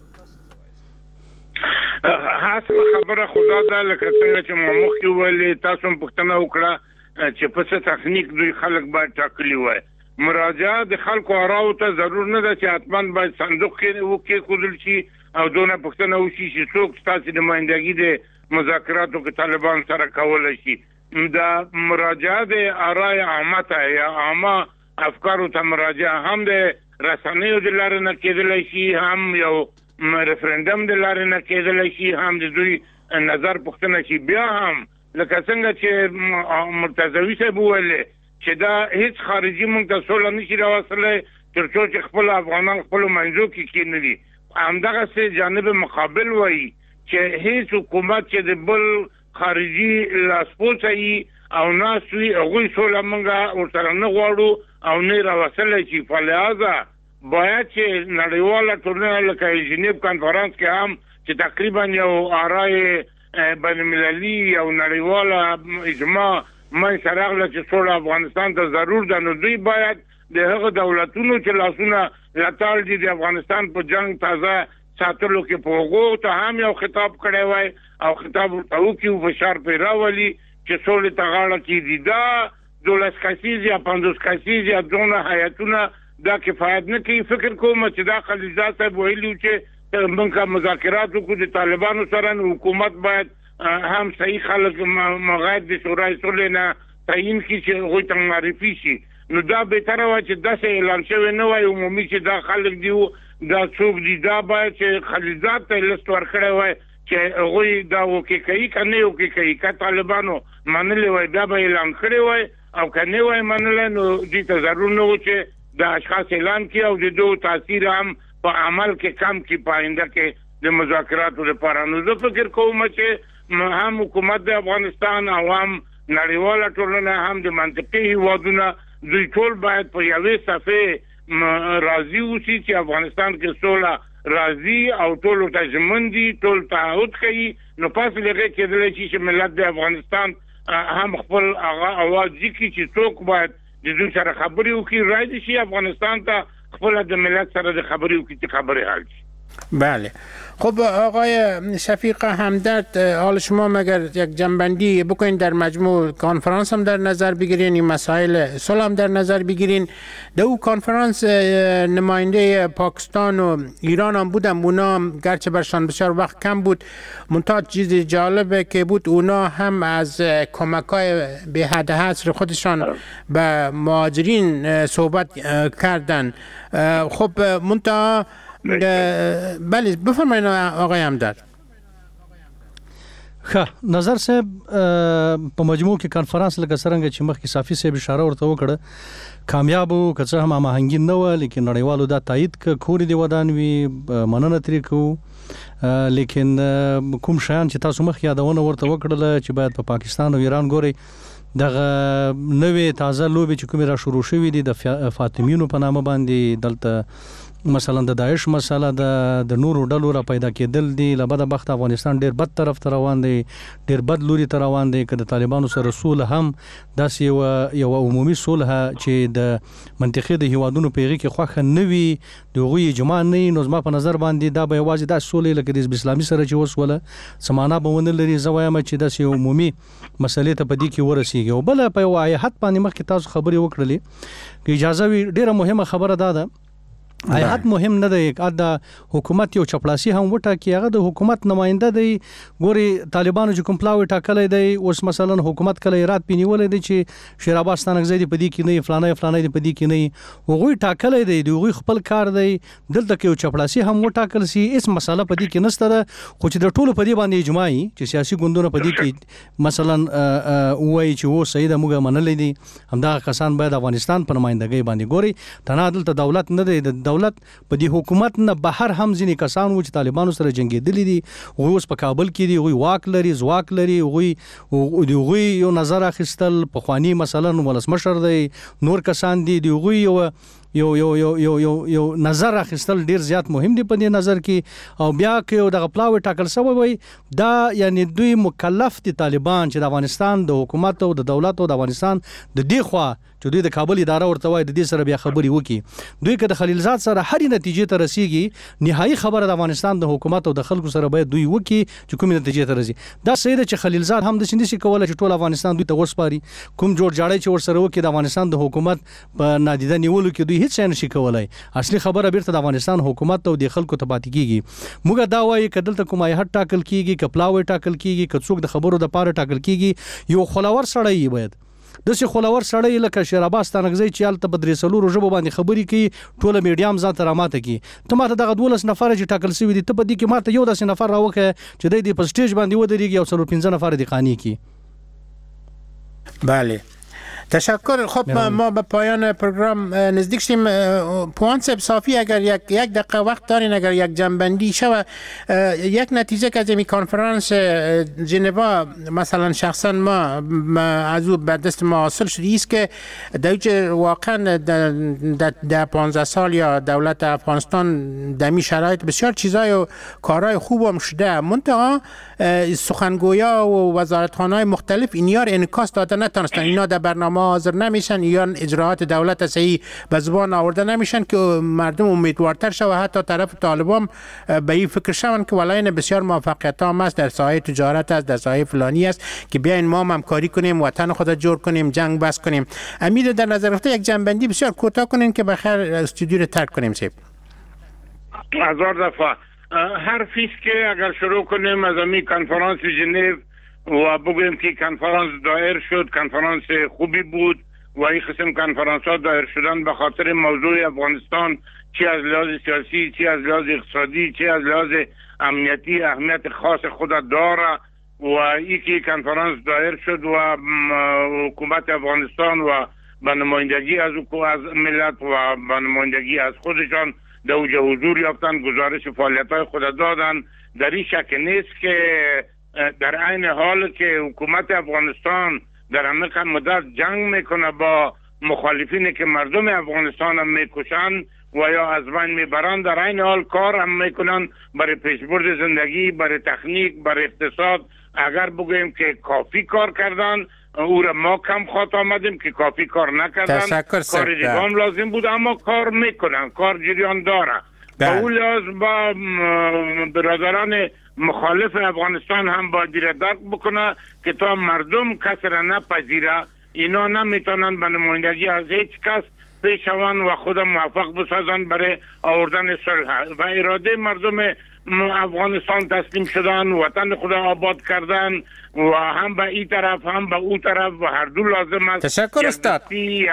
حاصل خبره خدا ده لکه څنګه چې مخکې ویلې، تاسو هم پوښتنه وکړه چې په څه تخنیک دوی خلک باید ټاکلي وای. مراجعه د خلکو آراو ته ضرور نه ده چې حتما باید صندوق کې کودل شي او دونه پوښتنه وشي چې څوک ستاسو نمائندګي د مذاکراتو کې طالبان سره کولای شي. دا مراجعه د آرای عامه ته یا عامه افکارو ته مراجعه هم د رسنیو د لارې نه کېدلی شي، هم یو ریفرندم د لارې نه کېدلی شي، هم د دوی نظر پوښتنه شي. بیا هم لکه څنګه چې مرتضوي صاحب وویل چې دا هیڅ خارجي موږ ته سوله نشي راوستلی تر څو چې خپل افغانان خپلو منځو کې کېنوي. همدغسې جانب مقابل وایي چې هیڅ حکومت چې د بل خارجي لاسپوڅه وي او ناست وي هغوی سوله موږ ورسره نه غواړو او نه راوستلی شي. فلهذا باید چې نړیواله ټولنه لکه ژنیو کنفرانس کې هم چې تقریبا یو آرای بین المللي او نړیواله اجماع منځ ته راغله چې سوله افغانستان ته ضرور ده، نو دوی باید د هغه دولتونو چې لاسونه لتاړ دي د افغانستان په جنگ تازه ساتلو کې په هغو ته هم یو خطاب کړی وای او خطاب ورته وکړي او فشار پرې راولي چې سولې ته غاړه کېږدي. دا 12 کسیز یا 50 کسیز یا دونه هیئتونه دا کفایت نه کوي. فکر کوم چې دا خلیلزاد صاحب ویلي چې موږ مذاکرات وکړو د طالبانو سره، حکومت باید هم صحیح خلک مغاید د شورای صلح نه تعیین کړي چې هغوی ته معرفي شي. نو دا بهتره وای چې داسې اعلان شوی نه وای عمومي چې دا خلک دی دا څوک دي. دا باید چې خلیلزاد ته لست ورکړی وای چې هغوی دا وکې کوي که نه وکې کوي. که طالبانو منلی وای دا به اعلان کړی وای او که نه وای منلی نو دوی ته ضرور نه و چې د اشخاص اعلان کړي او د دوی تاثیر هم په عمل کې کم کړي په آینده کې د مذاکراتو لپاره. نو زه فکر کوم چې هم حکومت د افغانستان او هم نړیواله ټولنه هم د منطقي هیوادونه دوی ټول باید په یوې صفحې راضي اوسي چې افغانستان کې سوله راضي او ټول ته ژمن دي، ټول تعهد کوي. نو پس لږه کېدلی شي چې ملت د افغانستان هم خپل اواز ځکړي چې څوک باید د دوی سره خبرې وکړي، راځي شي افغانستان ته خپل د ملت سره د خبرې وکړي چې خبرې حل شي. بله. خب آقای شفیق همدرد، حال شما مگر یک جنبندی بکنین در مجموع کنفرانس هم در نظر بگیرین، این مسائل صلح هم در نظر بگیرین. در او کنفرانس نماینده پاکستان و ایران هم بودن، اونا هم گرچه برشان بسیار وقت کم بود، منتها چیز جالبه که بود اونا هم از کمک‌های به حد حصر خودشان به مهاجرین صحبت کردن. خب منتها بله بفرمایید آقای همدرد. نظر صاحب په مجموع کې کانفرنس لکه څنګه چې مخکې صافي صاحب اشاره ورته وکړه کامیاب و که څه هم هماهنګي نه و، لیکن نړیوالو دا تایید ک کورې دی ودان وی مننه ترې کو. لیکن کوم شیان چې تاسو مخ یادونه ورته وکړل چې باید په پاکستان او ایران ګوري دغه نوې تازه لوبې چې کومه را شروع شوې دي د فاطمیونو په نامه باندې دلته مثلا د داعش مسله د نورو ډلو را پیدا کېدل دي لبد بخت افغانستان ډیر بد طرف ته روان دی ډیر بد لوري ته روان دی که د طالبانو سره صلح هم داسې یو عمومي صلح چې د منطقې د هیوادونو پیغي کې خوخه نوي دغه اجماع نه نو زما په نظر باندې دا به یوازې د صلح لکه د اسلامي سره چې وسوله سمانه به ونه لري زوایم چې داسې عمومي مسلې ته پدې کې ورسیږي او بل په وایحت باندې مخکې تاسو خبرې وکړلې که اجازه وي ډیره مهمه خبره ده ایات مهم نه دی د حکومت یو چپړاسي هم وټاکي هغه د حکومت نماینده دی ګوري طالبانو چې کوم پلاوي ټاکلې دی اوس مثلا حکومت کله رات پینیولې دی چې شیر آباد ستانګزې دی پدې کې نه فلانه دی پدې کې نه وګوي ټاکلې دی دوی خپل کار دی دلته کې یو چپړاسي هم وټاکل سي اس مسله پدې کې نشته خو چې د ټولو پدې باندې اجماعي چې سیاسي ګوندونه پدې کې مثلا وایي چې و سید موږ منلې دي همدا کسان باید افغانستان په نمائندګۍ باندې ګوري تنادل ته دولت نه دی دولت په دې حکومت نه بهر هم ځینې کسان و چې طالبانو سره جنگیدلي دي او اوس په کابل کې دي او واک لري ځواک لري او یو نظر اخیستل په خواني مثلا ولسمشر دی نور کسان دي یو نظر اخیستل ډیر زیات مهم دی په دې نظر کې او بیا کې دغه پلاوی ټاکل شوی وي دا یعنی دوی مکلف دي طالبان چې د افغانستان د حکومت او د دولت او د افغانستان د دې خوا چې دوی د کابل اداره ورته وای د دې سره بیا خبري وکي دوی که د خلیلزاد سره هرې نتیجې ته رسیږي نهایی خبره د افغانستان د حکومت او د خلکو سره باید دوی وکي چې کومې نتیجې ته رسي دا صحیح ده چې خلیلزاد هم د شندې کوله چې ټول افغانستان دوی ته ورسپاري کوم جوړ جاړی چې ورسره وکي د افغانستان د حکومت په نادیده نیولو کې دوی هیڅ نه شي کولای اصلي خبره بیرته د افغانستان حکومت او د خلکو ته پاتې کیږي موږ دا وایي کدل ته کومه هټ ټاکل کیږي کپلاوي ټاکل کیږي کڅوک د خبرو د پاره ټاکل کیږي یو خلاور سړی باید دسه خلاور سړی لکه شیراباستانګزی چې الته بدرې سلور ژبه باندې خبري کوي ټوله میډیام ځان ته راماته کی ته ماته دغه 12 نفر چې ټاکل شوی دي ته په دې کې ماته یو داسې نفر راوخه چې د دې په سټیج باندې ودرېږي او 15 نفر دي خاني کی بله تشکر. خب ما به پایان پروگرام نزدیک شیم. پوانسب صافی اگر یک دقیقه وقت دارین اگر یک جنبندی شود یک نتیجه که از این کنفرانس ژنوا مثلا شخصا ما از او به دست ما حاصل شده است که در واقعا در 15 سال یا دولت افغانستان دمی شرایط بسیار چیزای و کارهای خوب هم شده منتها سخنگویا و وزارتخانه‌های مختلف اینیا رو انعکاس داده نتونستن. اینا در برنامه حاضر نمیشن یا اجراات دولت صحیح به زبان آورده نمیشن که مردم امیدوارتر شوه. حتی طرف طالبان به این فکر شون که ولای بسیار موفقیت هم است در ساحه تجارت است، در ساحه فلانی است که بیاین ما همکاری کنیم، وطن خود جور کنیم، جنگ بس کنیم. امید در نظر گرفته یک جنبندی بسیار کوتاه کنین که بخیر استودیو رو ترک کنیم. سیب هزار دفعه حرفی است که اگر شروع کنیم از این کنفرانس ژنو و بگوییم که کنفرانس دایر شد، کنفرانس خوبی بود و این قسم کنفرانس ها دایر شدن به خاطر موضوع افغانستان، چی از لحاظ سیاسی، چی از لحاظ اقتصادی، چی از لحاظ امنیتی اهمیت خاص خود داره و این که کنفرانس دایر شد و حکومت افغانستان و به نمایندگی از ملت و به نمایندگی از خودشان در اوج حضور یافتن، گزارش فعالیت های خود دادن. در این شک نیست که در عین حال که حکومت افغانستان در همه مدت جنگ میکنه با مخالفینی که مردم افغانستان هم میکشن و یا از بین میبرن، در عین حال کار هم میکنن برای پیشبرد زندگی، برای تکنیک، برای اقتصاد. اگر بگوییم که کافی کار کردن، او را ما کم خواهد آمدیم که کافی کار نکردن. کار دیگه هم لازم بود اما کار میکنن، کار جریان داره. با اون لحاظ با برادران مخالف افغانستان هم باید درک بکنه که تا مردم کس را نپذیره، اینا نمیتونن به نمایندگی از هیچ کس پیشوان و خود موفق بسازن برای آوردن صلح و اراده مردم افغانستان تسلیم شدن، وطن خود آباد کردن و هم به این طرف هم به اون طرف و هر دو لازم است. تشکر استاد. یک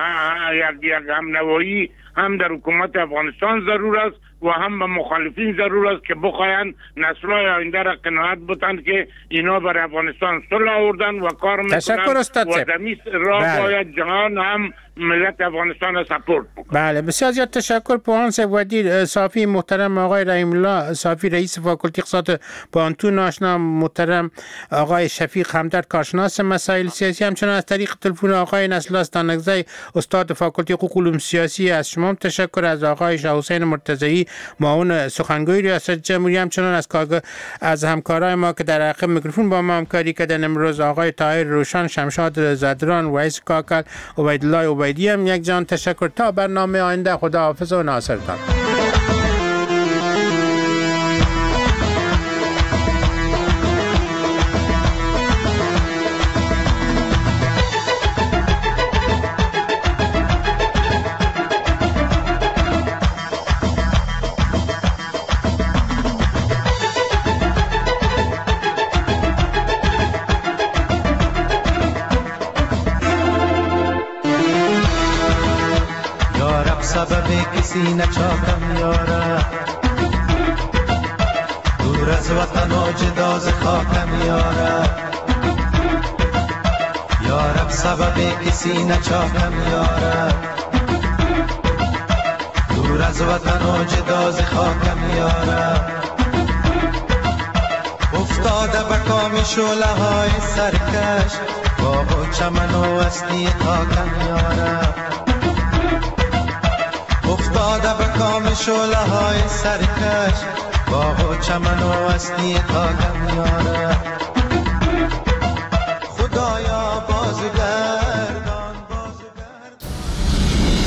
هم نوایی هم در حکومت افغانستان ضرور است و هم به مخالفین ضرور است که بخواین نسل‌های آینده را قناعت بتن که اینا برای افغانستان صلح آوردن و کار میکنن. تشکر استاد. و دمیس راه باید جهان هم ملت افغانستان را سپورت بکنه. بله بسیار زیاد تشکر. پوهانس ودیر صافی محترم آقای رحیم الله صافی رئیس فاکولته اقتصاد پانتون، آشنا محترم آقای شفیق همدرد کارشناس مسائل سیاسی، همچنان از طریق تلفن آقای نصرالله دانگزی استاد فاکولته حقوق علوم سیاسی. از شما تشکر. از آقای شاه حسین مرتضی معاون سخنگوی ریاست جمهوری، همچنان از همکارای ما که در عقب میکروفون با ما همکاری کردن امروز، آقای طاهر روشن، شمشاد زدران، ویس کاکل، عبیدالله عبیدی هم یک جان تشکر. تا برنامه آینده خداحافظ و ناصرتان. کسی نچاکم یاره، دور از وطن و جدا ز خاکم یاره. یارب سبب کسی نچاکم یاره، دور از وطن و جدا ز خاکم یاره. افتاده به کام شعله های سرکش، باغ و چمن و وسطی خاکم یاره. افتاده به کام شعله های سرکش، باغ و چمن و وسطی خاکم یاره.